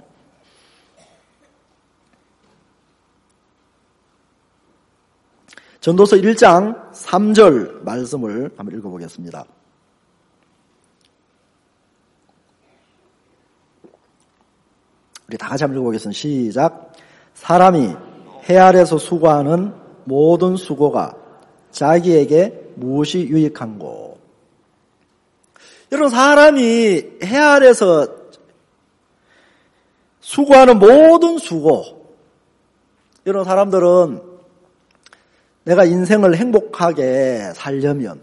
전도서 1장 3절 말씀을 한번 읽어보겠습니다. 우리 다 같이 한번 읽어보겠습니다. 시작. 사람이 해 아래서 수고하는 모든 수고가 자기에게 무엇이 유익한고. 여러분, 사람이 해 아래서 수고하는 모든 수고, 여러분, 사람들은 내가 인생을 행복하게 살려면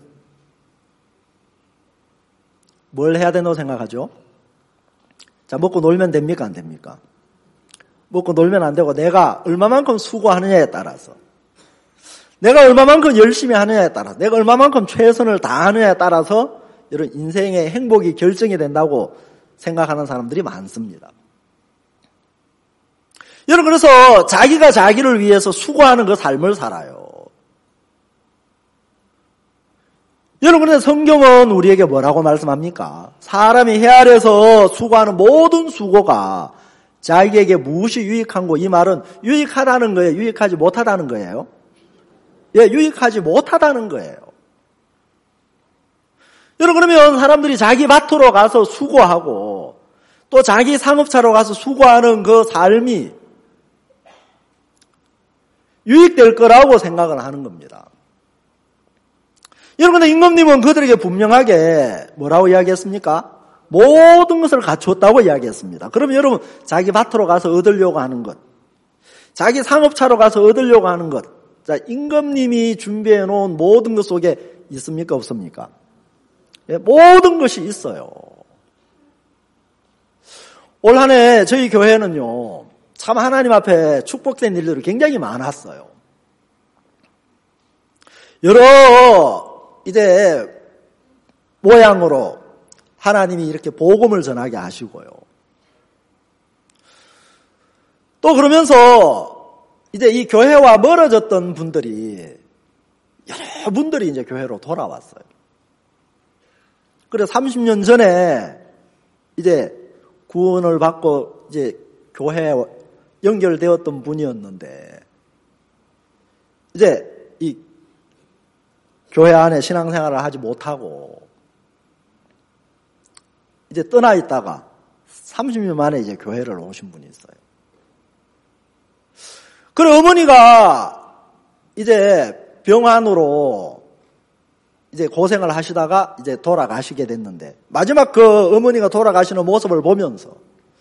뭘 해야 된다고 생각하죠? 자, 먹고 놀면 됩니까? 안 됩니까? 먹고 놀면 안 되고, 내가 얼마만큼 수고하느냐에 따라서, 내가 얼마만큼 열심히 하느냐에 따라서, 내가 얼마만큼 최선을 다하느냐에 따라서 이런 인생의 행복이 결정이 된다고 생각하는 사람들이 많습니다. 여러분, 그래서 자기가 자기를 위해서 수고하는 그 삶을 살아요. 여러분, 그런데 성경은 우리에게 뭐라고 말씀합니까? 사람이 해 아래서 수고하는 모든 수고가 자기에게 무엇이 유익한고, 이 말은 유익하다는 거예요? 유익하지 못하다는 거예요? 예, 유익하지 못하다는 거예요. 여러분, 그러면 사람들이 자기 밭으로 가서 수고하고 또 자기 상업차로 가서 수고하는 그 삶이 유익될 거라고 생각을 하는 겁니다. 여러분, 근데 임금님은 그들에게 분명하게 뭐라고 이야기했습니까? 모든 것을 갖추었다고 이야기했습니다. 그러면 여러분, 자기 밭으로 가서 얻으려고 하는 것, 자기 상업차로 가서 얻으려고 하는 것, 자, 임금님이 준비해 놓은 모든 것 속에 있습니까? 없습니까? 예, 모든 것이 있어요. 올 한 해 저희 교회는요, 참 하나님 앞에 축복된 일들이 굉장히 많았어요. 여러 이제 모양으로 하나님이 이렇게 복음을 전하게 하시고요. 또 그러면서 이제 이 교회와 멀어졌던 분들이, 여러 분들이 이제 교회로 돌아왔어요. 그래 30년 전에 이제 구원을 받고 이제 교회에 연결되었던 분이었는데, 이제 이 교회 안에 신앙생활을 하지 못하고 이제 떠나 있다가 30년 만에 이제 교회를 오신 분이 있어요. 그래 어머니가 이제 병환으로 이제 고생을 하시다가 이제 돌아가시게 됐는데 마지막 그 어머니가 돌아가시는 모습을 보면서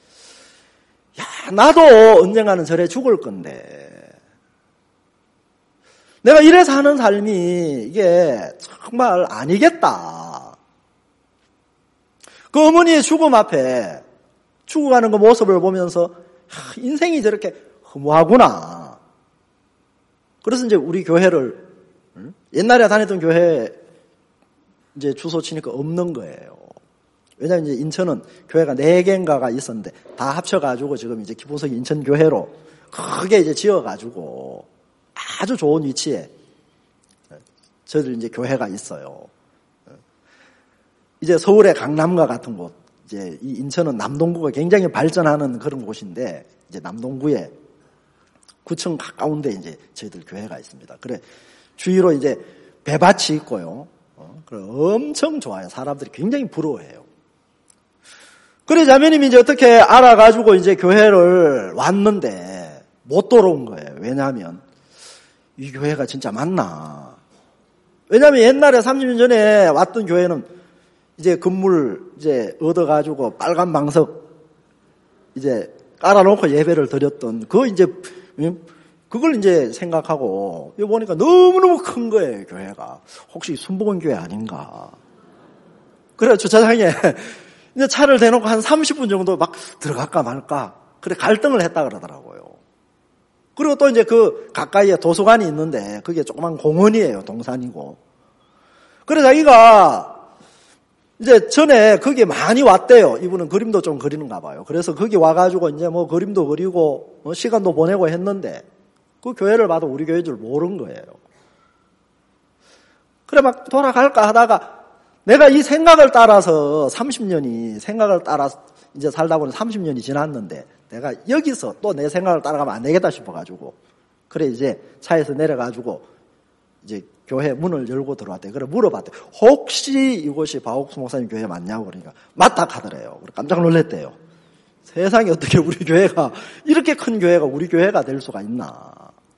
야, 나도 언젠가는 저래 죽을 건데 내가 이래 사는 삶이 이게 정말 아니겠다. 그 어머니의 죽음 앞에 죽어가는 그 모습을 보면서 인생이 저렇게 허무하구나. 그래서 이제 우리 교회를 옛날에 다녔던 교회 이제 주소 치니까 없는 거예요. 왜냐하면 이제 인천은 교회가 4개인가가 있었는데 다 합쳐가지고 지금 이제 기본석이 인천교회로 크게 이제 지어가지고 아주 좋은 위치에 저희들 이제 교회가 있어요. 이제 서울의 강남과 같은 곳, 이제 이 인천은 남동구가 굉장히 발전하는 그런 곳인데 이제 남동구에 구청 가까운데 이제 저희들 교회가 있습니다. 그래 주위로 이제 배밭이 있고요. 그래 엄청 좋아요. 사람들이 굉장히 부러워해요. 그래 자매님이 이제 어떻게 알아가지고 이제 교회를 왔는데 못 돌아온 거예요. 왜냐하면 이 교회가 진짜 맞나? 왜냐하면 옛날에 30년 전에 왔던 교회는 이제 건물 이제 얻어가지고 빨간 방석 이제 깔아놓고 예배를 드렸던 그걸 이제 생각하고 여기 보니까 너무너무 큰 거예요, 교회가. 혹시 순복음교회 아닌가? 그래 주차장에 이제 차를 대놓고 한 30분 정도 막 들어갈까 말까. 그래 갈등을 했다 그러더라고요. 그리고 또 이제 그 가까이에 도서관이 있는데 그게 조그만 공원이에요. 동산이고. 그래 자기가 이제 전에 거기에 많이 왔대요. 이분은 그림도 좀 그리는가 봐요. 그래서 거기 와가지고 이제 뭐 그림도 그리고 시간도 보내고 했는데 그 교회를 봐도 우리 교회인 줄 모르는 거예요. 그래 막 돌아갈까 하다가 내가 이 생각을 따라서 생각을 따라 이제 살다 보니 30년이 지났는데 내가 여기서 또 내 생각을 따라가면 안 되겠다 싶어가지고 그래 이제 차에서 내려가지고 이제 교회 문을 열고 들어왔대. 그래 물어봤대. 혹시 이곳이 박옥수 목사님 교회 맞냐고 그러니까 맞다 하더래요. 그래 깜짝 놀랐대요. 세상에 어떻게 우리 교회가 이렇게 큰 교회가 우리 교회가 될 수가 있나.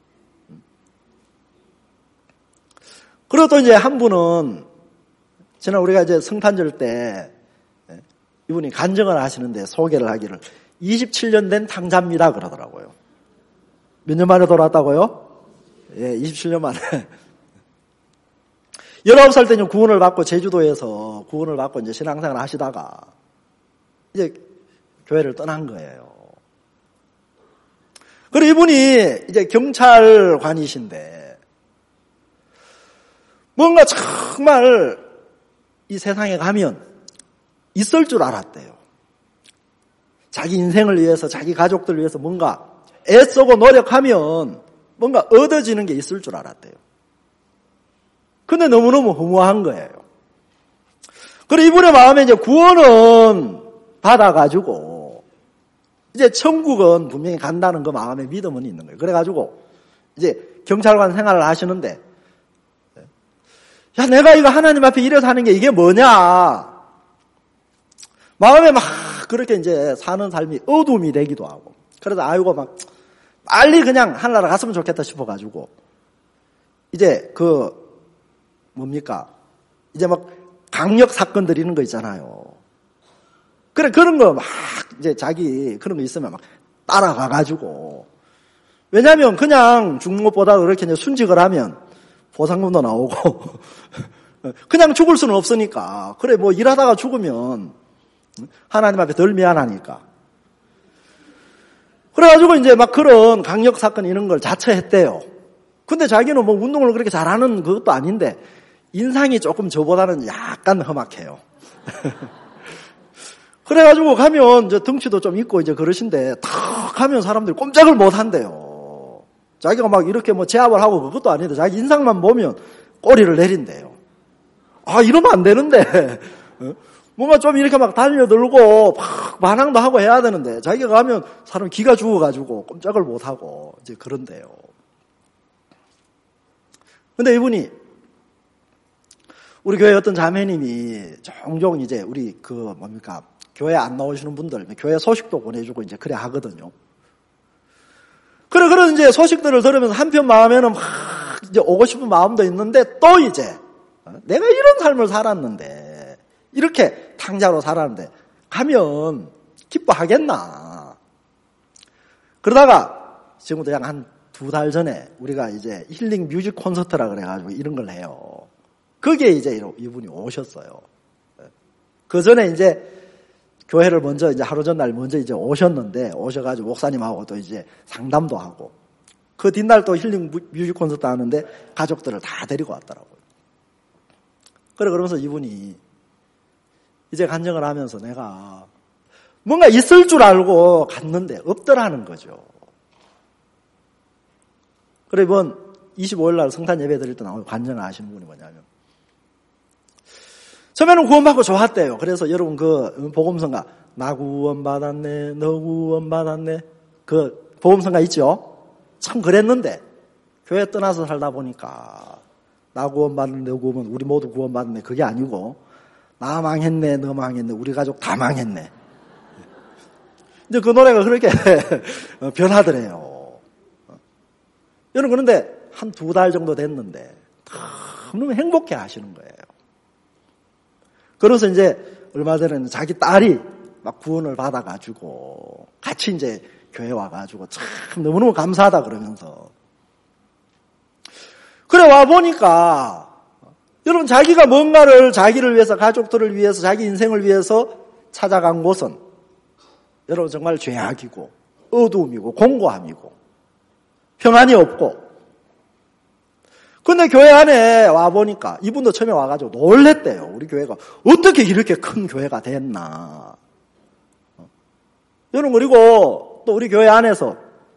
그리고 또 이제 한 분은 지난 우리가 이제 성탄절 때 이분이 간증을 하시는데 소개를 하기를 27년 된 탕자입니다 그러더라고요. 몇 년 만에 돌아왔다고요? 예, 27년 만에. 19살 때는 구원을 받고 제주도에서 구원을 받고 이제 신앙생활을 하시다가 이제 교회를 떠난 거예요. 그리고 이분이 이제 경찰관이신데 뭔가 정말 이 세상에 가면 있을 줄 알았대요. 자기 인생을 위해서 자기 가족들을 위해서 뭔가 애쓰고 노력하면 뭔가 얻어지는 게 있을 줄 알았대요. 근데 너무너무 허무한 거예요. 그리고 이분의 마음에 이제 구원은 받아가지고 이제 천국은 분명히 간다는 그 마음의 믿음은 있는 거예요. 그래가지고 이제 경찰관 생활을 하시는데 야 내가 이거 하나님 앞에 이래 사는 게 이게 뭐냐 마음에 막 그렇게 이제 사는 삶이 어둠이 되기도 하고 그래서 아이고 막 빨리 그냥 하늘나라 갔으면 좋겠다 싶어가지고 이제 이제 막 강력 사건들 이런 거 있잖아요. 그래 그런 거 막 이제 자기 그런 거 있으면 막 따라가가지고 왜냐하면 그냥 죽는 것보다 그렇게 이제 순직을 하면 보상금도 나오고 그냥 죽을 수는 없으니까 그래 뭐 일하다가 죽으면 하나님 앞에 덜 미안하니까 그래가지고 이제 막 그런 강력 사건 이런 걸 자처했대요. 근데 자기는 뭐 운동을 그렇게 잘하는 그것도 아닌데 인상이 조금 저보다는 약간 험악해요. 그래가지고 가면 이제 덩치도 좀 있고 이제 그러신데 탁 하면 사람들이 꼼짝을 못 한대요. 자기가 막 이렇게 뭐 제압을 하고 그것도 아닌데 자기 인상만 보면 꼬리를 내린대요. 아 이러면 안 되는데 뭔가 좀 이렇게 막 달려들고 막 반항도 하고 해야 되는데 자기가 가면 사람 기가 죽어가지고 꼼짝을 못 하고 이제 그런데요. 근데 이분이 우리 교회 어떤 자매님이 종종 이제 우리 교회 안 나오시는 분들, 교회 소식도 보내주고 이제 그래 하거든요. 그런 이제 소식들을 들으면서 한편 마음에는 막 이제 오고 싶은 마음도 있는데 또 이제 내가 이런 삶을 살았는데, 이렇게 탕자로 살았는데 가면 기뻐하겠나. 그러다가 지금부터 약 한 2달 전에 우리가 이제 힐링 뮤직 콘서트라 그래가지고 이런 걸 해요. 거기에 이제 이분이 오셨어요. 그 전에 이제 교회를 먼저 이제 하루 전날 먼저 이제 오셨는데, 오셔가지고 목사님하고 또 이제 상담도 하고, 그 뒷날 또 힐링 뮤직 콘서트 하는데 가족들을 다 데리고 왔더라고요. 그러면서 이분이 이제 간증을 하면서 내가 뭔가 있을 줄 알고 갔는데 없더라는 거죠. 그래 이번 25일 날 성탄 예배 드릴 때 나오고 간증을 하시는 분이 뭐냐면, 처음에는 구원받고 좋았대요. 그래서 여러분 그 복음성가 나 구원받았네 너 구원받았네 그 복음성가 있죠? 참 그랬는데 교회 떠나서 살다 보니까 나 구원받았네 너 구원 우리 모두 구원받았네 그게 아니고 나 망했네 너 망했네 우리 가족 다 망했네. 이제 그 노래가 그렇게 변하더래요. 여러분 그런데 한 2달 정도 됐는데 너무 행복해 하시는 거예요. 그래서 이제 얼마 전에는 자기 딸이 막 구원을 받아가지고 같이 이제 교회 와가지고 참 너무너무 감사하다 그러면서. 그래 와보니까 여러분 자기가 뭔가를 자기를 위해서 가족들을 위해서 자기 인생을 위해서 찾아간 곳은 여러분 정말 죄악이고 어두움이고 공고함이고 평안이 없고. 근데 교회 안에 와보니까 이분도 처음에 와가지고 놀랬대요. 우리 교회가 어떻게 이렇게 큰 교회가 됐나. 여러분 그리고 또 우리 교회 안에서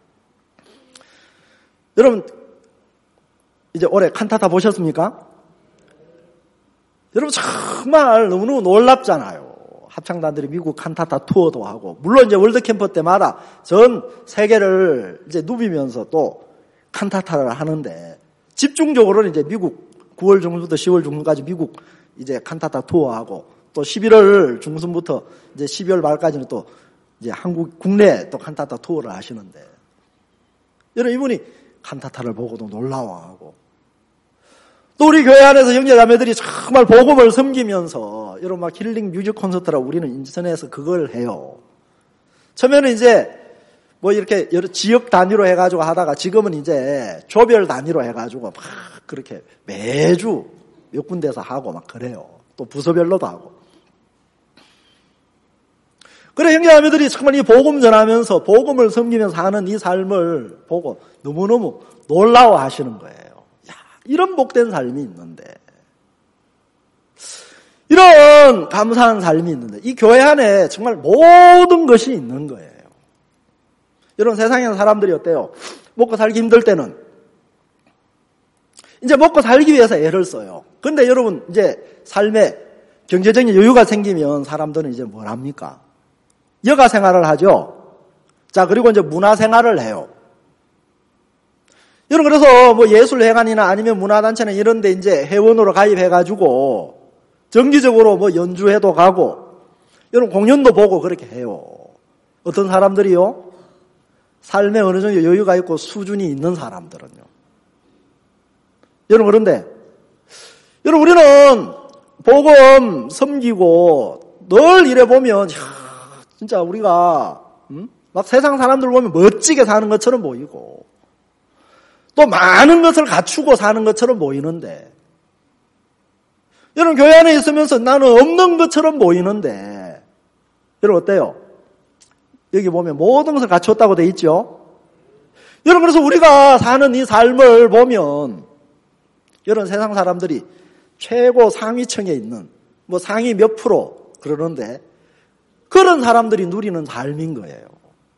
여러분 이제 올해 칸타타 보셨습니까? 여러분 정말 너무너무 놀랍잖아요. 합창단들이 미국 칸타타 투어도 하고 물론 이제 월드캠프 때마다 전 세계를 이제 누비면서 또 칸타타를 하는데 집중적으로는 이제 미국 9월 중순부터 10월 중순까지 미국 이제 칸타타 투어하고 또 11월 중순부터 이제 12월 말까지는 또 이제 한국 국내 또 칸타타 투어를 하시는데 여러분 이분이 칸타타를 보고도 놀라워하고 또 우리 교회 안에서 형제자매들이 정말 복음을 섬기면서 여러분 막 힐링 뮤직 콘서트라고 우리는 인터넷에서 그걸 해요. 처음에는 이제 뭐 이렇게 여러 지역 단위로 해가지고 하다가 지금은 이제 조별 단위로 해가지고 막 그렇게 매주 몇 군데서 하고 막 그래요. 또 부서별로도 하고. 그래 형제자매들이 정말 이 복음 전하면서 복음을 섬기면서 하는 이 삶을 보고 너무너무 놀라워하시는 거예요. 야, 이런 복된 삶이 있는데, 이런 감사한 삶이 있는데 이 교회 안에 정말 모든 것이 있는 거예요. 여러분 세상에는 사람들이 어때요? 먹고 살기 힘들 때는 이제 먹고 살기 위해서 애를 써요. 그런데 여러분 이제 삶에 경제적인 여유가 생기면 사람들은 이제 뭘 합니까? 여가 생활을 하죠. 자, 그리고 이제 문화 생활을 해요. 여러분 그래서 뭐 예술회관이나 아니면 문화단체나 이런 데 이제 회원으로 가입해가지고 정기적으로 뭐 연주회도 가고 여러분 공연도 보고 그렇게 해요. 어떤 사람들이요? 삶에 어느 정도 여유가 있고 수준이 있는 사람들은요. 여러분 그런데 여러분 우리는 복음 섬기고 늘 이래 보면 진짜 우리가 막 세상 사람들 보면 멋지게 사는 것처럼 보이고 또 많은 것을 갖추고 사는 것처럼 보이는데 여러분 교회 안에 있으면서 나는 없는 것처럼 보이는데 여러분 어때요? 여기 보면 모든 것을 갖췄다고 돼 있죠. 여러분 그래서 우리가 사는 이 삶을 보면 여러분 세상 사람들이 최고 상위층에 있는 뭐 상위 몇 프로 그러는데 그런 사람들이 누리는 삶인 거예요.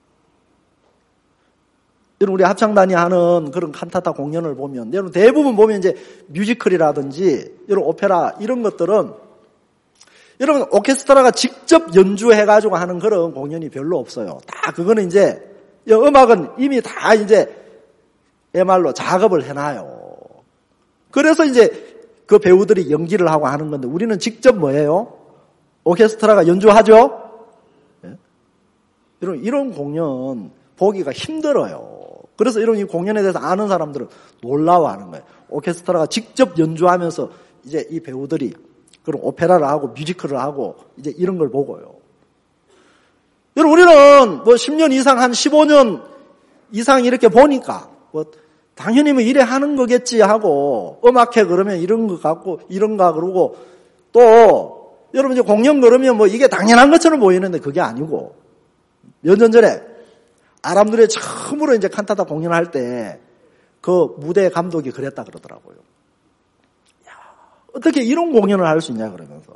여러분 우리 합창단이 하는 그런 칸타타 공연을 보면 여러분 대부분 보면 이제 뮤지컬이라든지 여러분 오페라 이런 것들은 여러분 오케스트라가 직접 연주해가지고 하는 그런 공연이 별로 없어요. 다 그거는 이제 음악은 이미 다 이제 MR로 작업을 해놔요. 그래서 이제 그 배우들이 연기를 하고 하는 건데 우리는 직접 뭐예요? 오케스트라가 연주하죠? 예? 이런 공연 보기가 힘들어요. 그래서 이런 이 공연에 대해서 아는 사람들은 놀라워하는 거예요. 오케스트라가 직접 연주하면서 이제 이 배우들이 그런 오페라를 하고 뮤지컬을 하고 이제 이런 걸 보고요. 여러분 우리는 뭐 10년 이상 한 15년 이상 이렇게 보니까 뭐 당연히 뭐 이래 하는 거겠지 하고 음악회 그러면 이런 거 갖고 이런가 그러고 또 여러분 이제 공연 그러면 뭐 이게 당연한 것처럼 보이는데 그게 아니고 몇 년 전에 아람누리에 처음으로 이제 칸타타 공연할 때 그 무대 감독이 그랬다 그러더라고요. 야, 어떻게 이런 공연을 할 수 있냐 그러면서.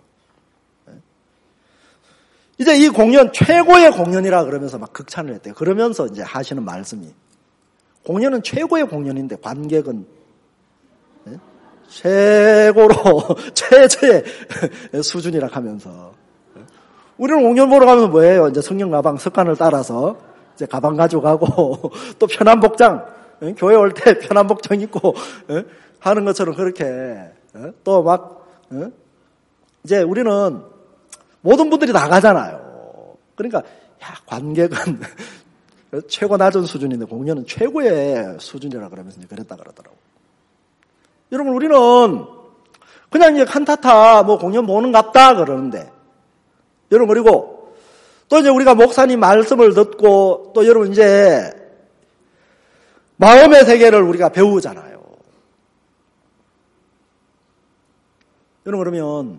이제 이 공연 최고의 공연이라 그러면서 막 극찬을 했대요. 그러면서 이제 하시는 말씀이 공연은 최고의 공연인데 관객은 최고로 최저의 수준이라 하면서 우리는 공연 보러 가면 뭐예요? 이제 성령 가방 습관을 따라서 이제 가방 가져가고 또 편한 복장 교회 올 때 편한 복장 입고 하는 것처럼 그렇게 또 막 이제 우리는 모든 분들이 나가잖아요. 그러니까 야 관객은 최고 낮은 수준인데 공연은 최고의 수준이라 그러면서 이제 그랬다 그러더라고요. 여러분 우리는 그냥 이제 칸타타 뭐 공연 보는갑다 그러는데 여러분 그리고 또 이제 우리가 목사님 말씀을 듣고 또 여러분 이제 마음의 세계를 우리가 배우잖아요. 여러분 그러면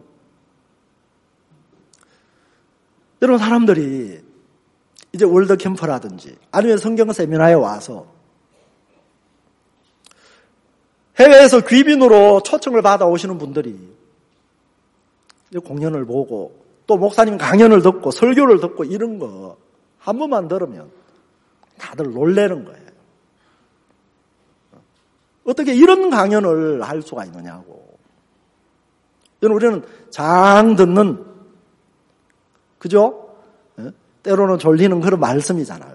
여러분 사람들이 이제 월드 캠프라든지 아니면 성경 세미나에 와서 해외에서 귀빈으로 초청을 받아 오시는 분들이 공연을 보고 또 목사님 강연을 듣고 설교를 듣고 이런 거 한 번만 들으면 다들 놀라는 거예요. 어떻게 이런 강연을 할 수가 있느냐고. 우리는 장 듣는 그죠? 때로는 졸리는 그런 말씀이잖아요.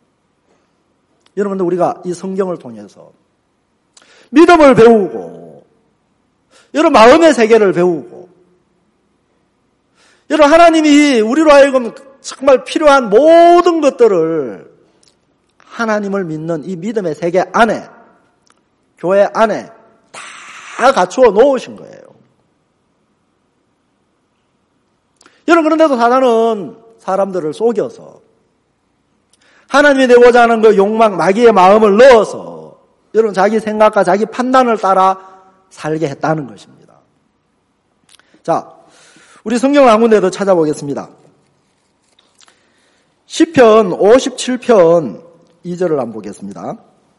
여러분들 우리가 이 성경을 통해서 믿음을 배우고 여러분 마음의 세계를 배우고 여러분 하나님이 우리로 하여금 정말 필요한 모든 것들을 하나님을 믿는 이 믿음의 세계 안에 교회 안에 다 갖추어 놓으신 거예요. 여러분 그런데도 사단은 사람들을 속여서 하나님이 되고자 하는 그 욕망 마귀의 마음을 넣어서 여러분 자기 생각과 자기 판단을 따라 살게 했다는 것입니다. 자, 우리 성경 한 군데 더 찾아보겠습니다. 시편 57편 2절을 한번 보겠습니다.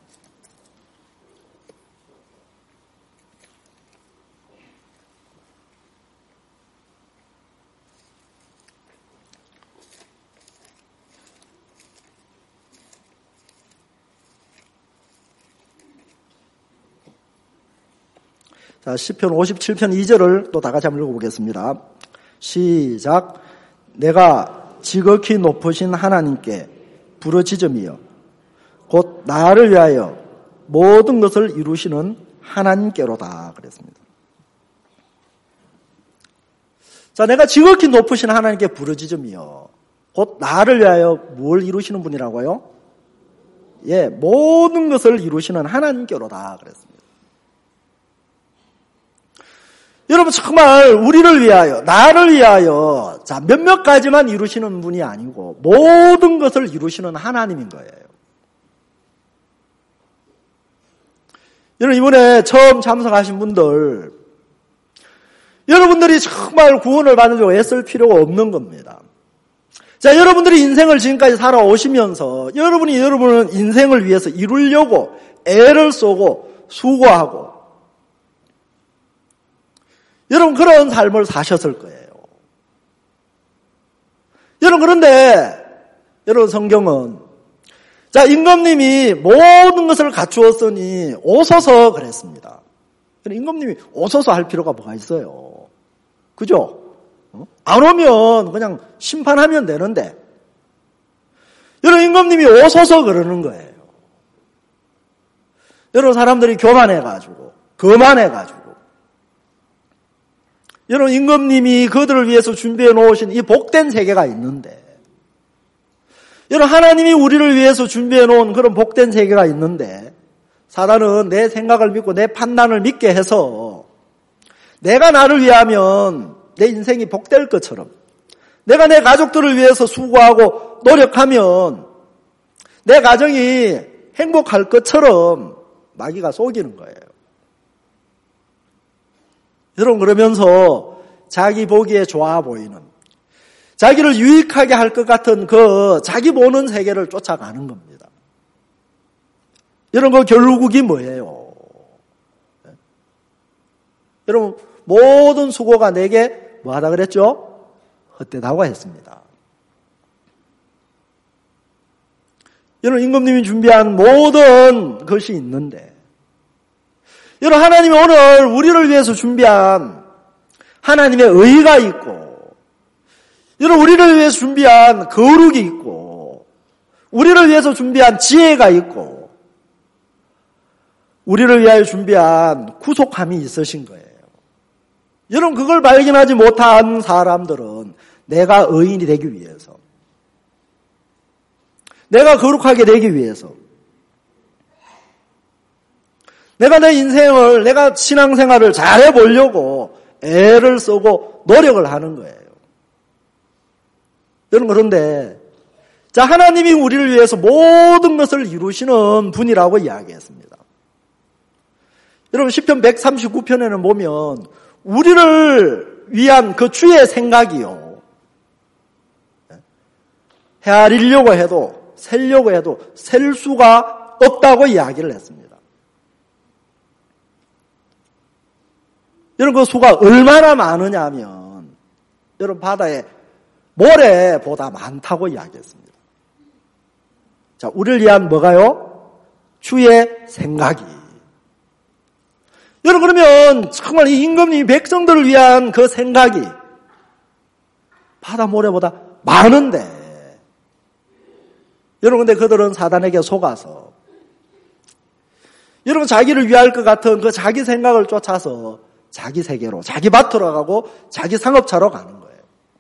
자, 시편 57편 2절을 또 다 같이 한번 읽어보겠습니다. 시작. 내가 지극히 높으신 하나님께 부르짖음이여 곧 나를 위하여 모든 것을 이루시는 하나님께로다 그랬습니다. 자, 내가 지극히 높으신 하나님께 부르짖음이여 곧 나를 위하여 뭘 이루시는 분이라고요? 예, 모든 것을 이루시는 하나님께로다 그랬습니다. 여러분 정말 우리를 위하여 나를 위하여 자 몇몇 가지만 이루시는 분이 아니고 모든 것을 이루시는 하나님인 거예요. 여러분 이번에 처음 참석하신 분들 여러분들이 정말 구원을 받으려고 애쓸 필요가 없는 겁니다. 자, 여러분들이 인생을 지금까지 살아오시면서 여러분은 인생을 위해서 이루려고 애를 쏘고 수고하고 여러분 그런 삶을 사셨을 거예요. 여러분 그런데 여러분 성경은 자 임금님이 모든 것을 갖추었으니 오소서 그랬습니다. 임금님이 오소서 할 필요가 뭐가 있어요? 그죠? 안 오면 그냥 심판하면 되는데 여러분 임금님이 오소서 그러는 거예요. 여러분 사람들이 교만해가지고 거만해가지고 여러분, 임금님이 그들을 위해서 준비해 놓으신 이 복된 세계가 있는데, 여러분, 하나님이 우리를 위해서 준비해 놓은 그런 복된 세계가 있는데, 사단은 내 생각을 믿고 내 판단을 믿게 해서 내가 나를 위하면 내 인생이 복될 것처럼, 내가 내 가족들을 위해서 수고하고 노력하면 내 가정이 행복할 것처럼 마귀가 속이는 거예요. 여러분, 그러면서 자기 보기에 좋아 보이는, 자기를 유익하게 할 것 같은 그 자기 보는 세계를 쫓아가는 겁니다. 여러분, 그 결국이 뭐예요? 여러분, 모든 수고가 내게 뭐하다 그랬죠? 헛되다고 했습니다. 여러분, 임금님이 준비한 모든 것이 있는데, 여러분, 하나님이 오늘 우리를 위해서 준비한 하나님의 의가 있고, 여러분, 우리를 위해서 준비한 거룩이 있고, 우리를 위해서 준비한 지혜가 있고, 우리를 위하여 준비한 구속함이 있으신 거예요. 여러분, 그걸 발견하지 못한 사람들은 내가 의인이 되기 위해서, 내가 거룩하게 되기 위해서, 내가 내 인생을, 내가 신앙생활을 잘해보려고 애를 쓰고 노력을 하는 거예요. 여러분, 그런데 자, 하나님이 우리를 위해서 모든 것을 이루시는 분이라고 이야기했습니다. 여러분, 시편 139편에는 보면 우리를 위한 그 주의 생각이요, 헤아리려고 해도 셀려고 해도 셀 수가 없다고 이야기를 했습니다. 여러분, 그 수가 얼마나 많으냐 하면 여러분, 바다에 모래보다 많다고 이야기했습니다. 자, 우리를 위한 뭐가요? 주의 생각이. 여러분, 그러면 정말 이 임금님이 백성들을 위한 그 생각이 바다 모래보다 많은데, 여러분, 근데 그들은 사단에게 속아서 여러분, 자기를 위할 것 같은 그 자기 생각을 쫓아서 자기 세계로, 자기 밭으로 가고 자기 상업차로 가는 거예요.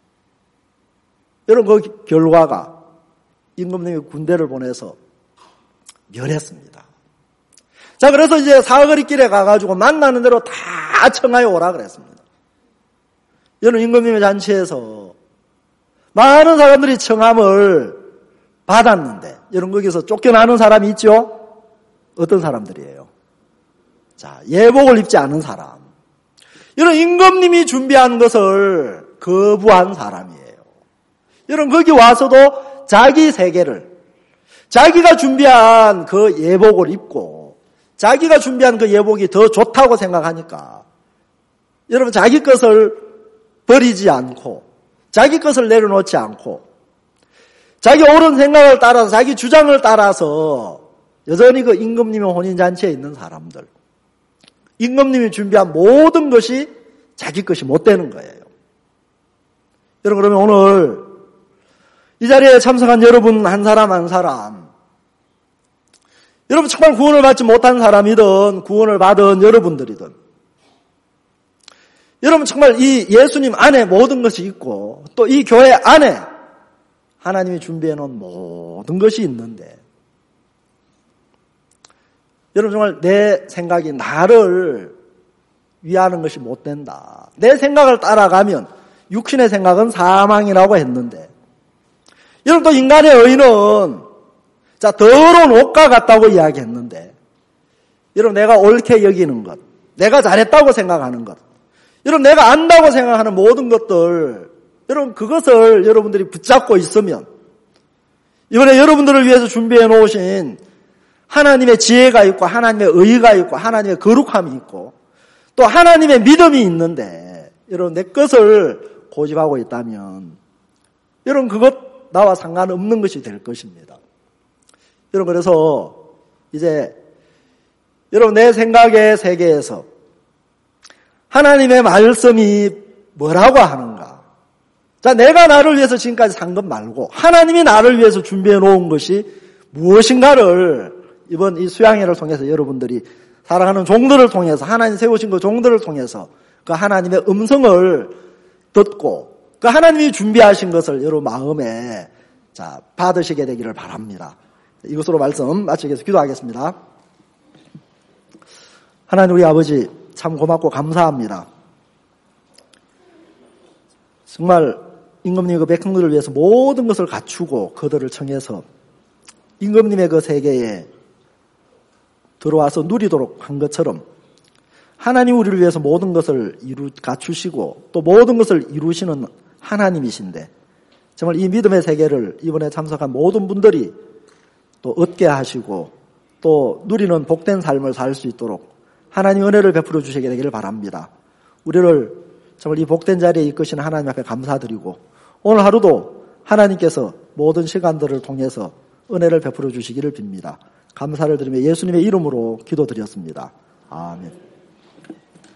여러분, 그 결과가 임금님이 군대를 보내서 멸했습니다. 자, 그래서 이제 사거리 길에 가가지고 만나는 대로 다 청하여 오라 그랬습니다. 여러분, 임금님의 잔치에서 많은 사람들이 청함을 받았는데, 여러분, 거기서 쫓겨나는 사람이 있죠? 어떤 사람들이에요? 자, 예복을 입지 않은 사람. 여러분, 임금님이 준비한 것을 거부한 사람이에요. 여러분, 거기 와서도 자기 세계를, 자기가 준비한 그 예복을 입고 자기가 준비한 그 예복이 더 좋다고 생각하니까 여러분, 자기 것을 버리지 않고 자기 것을 내려놓지 않고 자기 옳은 생각을 따라서 자기 주장을 따라서 여전히 그 임금님의 혼인잔치에 있는 사람들, 임금님이 준비한 모든 것이 자기 것이 못 되는 거예요. 여러분, 그러면 오늘 이 자리에 참석한 여러분 한 사람 한 사람, 여러분 정말 구원을 받지 못한 사람이든 구원을 받은 여러분들이든, 여러분 정말 이 예수님 안에 모든 것이 있고 또 이 교회 안에 하나님이 준비해 놓은 모든 것이 있는데, 여러분 정말 내 생각이 나를 위하는 것이 못 된다, 내 생각을 따라가면 육신의 생각은 사망이라고 했는데, 여러분 또 인간의 의는 자, 더러운 옷과 같다고 이야기했는데, 여러분 내가 옳게 여기는 것, 내가 잘했다고 생각하는 것, 여러분 내가 안다고 생각하는 모든 것들, 여러분 그것을 여러분들이 붙잡고 있으면 이번에 여러분들을 위해서 준비해 놓으신 하나님의 지혜가 있고 하나님의 의가 있고 하나님의 거룩함이 있고 또 하나님의 믿음이 있는데, 여러분 내 것을 고집하고 있다면 여러분 그것 나와 상관없는 것이 될 것입니다. 여러분, 그래서 이제 여러분 내 생각의 세계에서 하나님의 말씀이 뭐라고 하는가, 자, 내가 나를 위해서 지금까지 산 것 말고 하나님이 나를 위해서 준비해 놓은 것이 무엇인가를 이번 이 수양회를 통해서 여러분들이 사랑하는 종들을 통해서, 하나님 세우신 그 종들을 통해서 그 하나님의 음성을 듣고 그 하나님이 준비하신 것을 여러분 마음에 받으시게 되기를 바랍니다. 이것으로 말씀 마치기 위해서 기도하겠습니다. 하나님 우리 아버지 참 고맙고 감사합니다. 정말 임금님의 그 백성들을 위해서 모든 것을 갖추고 그들을 청해서 임금님의 그 세계에 들어와서 누리도록 한 것처럼 하나님 우리를 위해서 모든 것을 갖추시고 또 모든 것을 이루시는 하나님이신데 정말 이 믿음의 세계를 이번에 참석한 모든 분들이 또 얻게 하시고 또 누리는 복된 삶을 살 수 있도록 하나님 은혜를 베풀어 주시게 되기를 바랍니다. 우리를 정말 이 복된 자리에 이끄신 하나님 앞에 감사드리고 오늘 하루도 하나님께서 모든 시간들을 통해서 은혜를 베풀어 주시기를 빕니다. 감사를 드리며 예수님의 이름으로 기도드렸습니다. 아멘.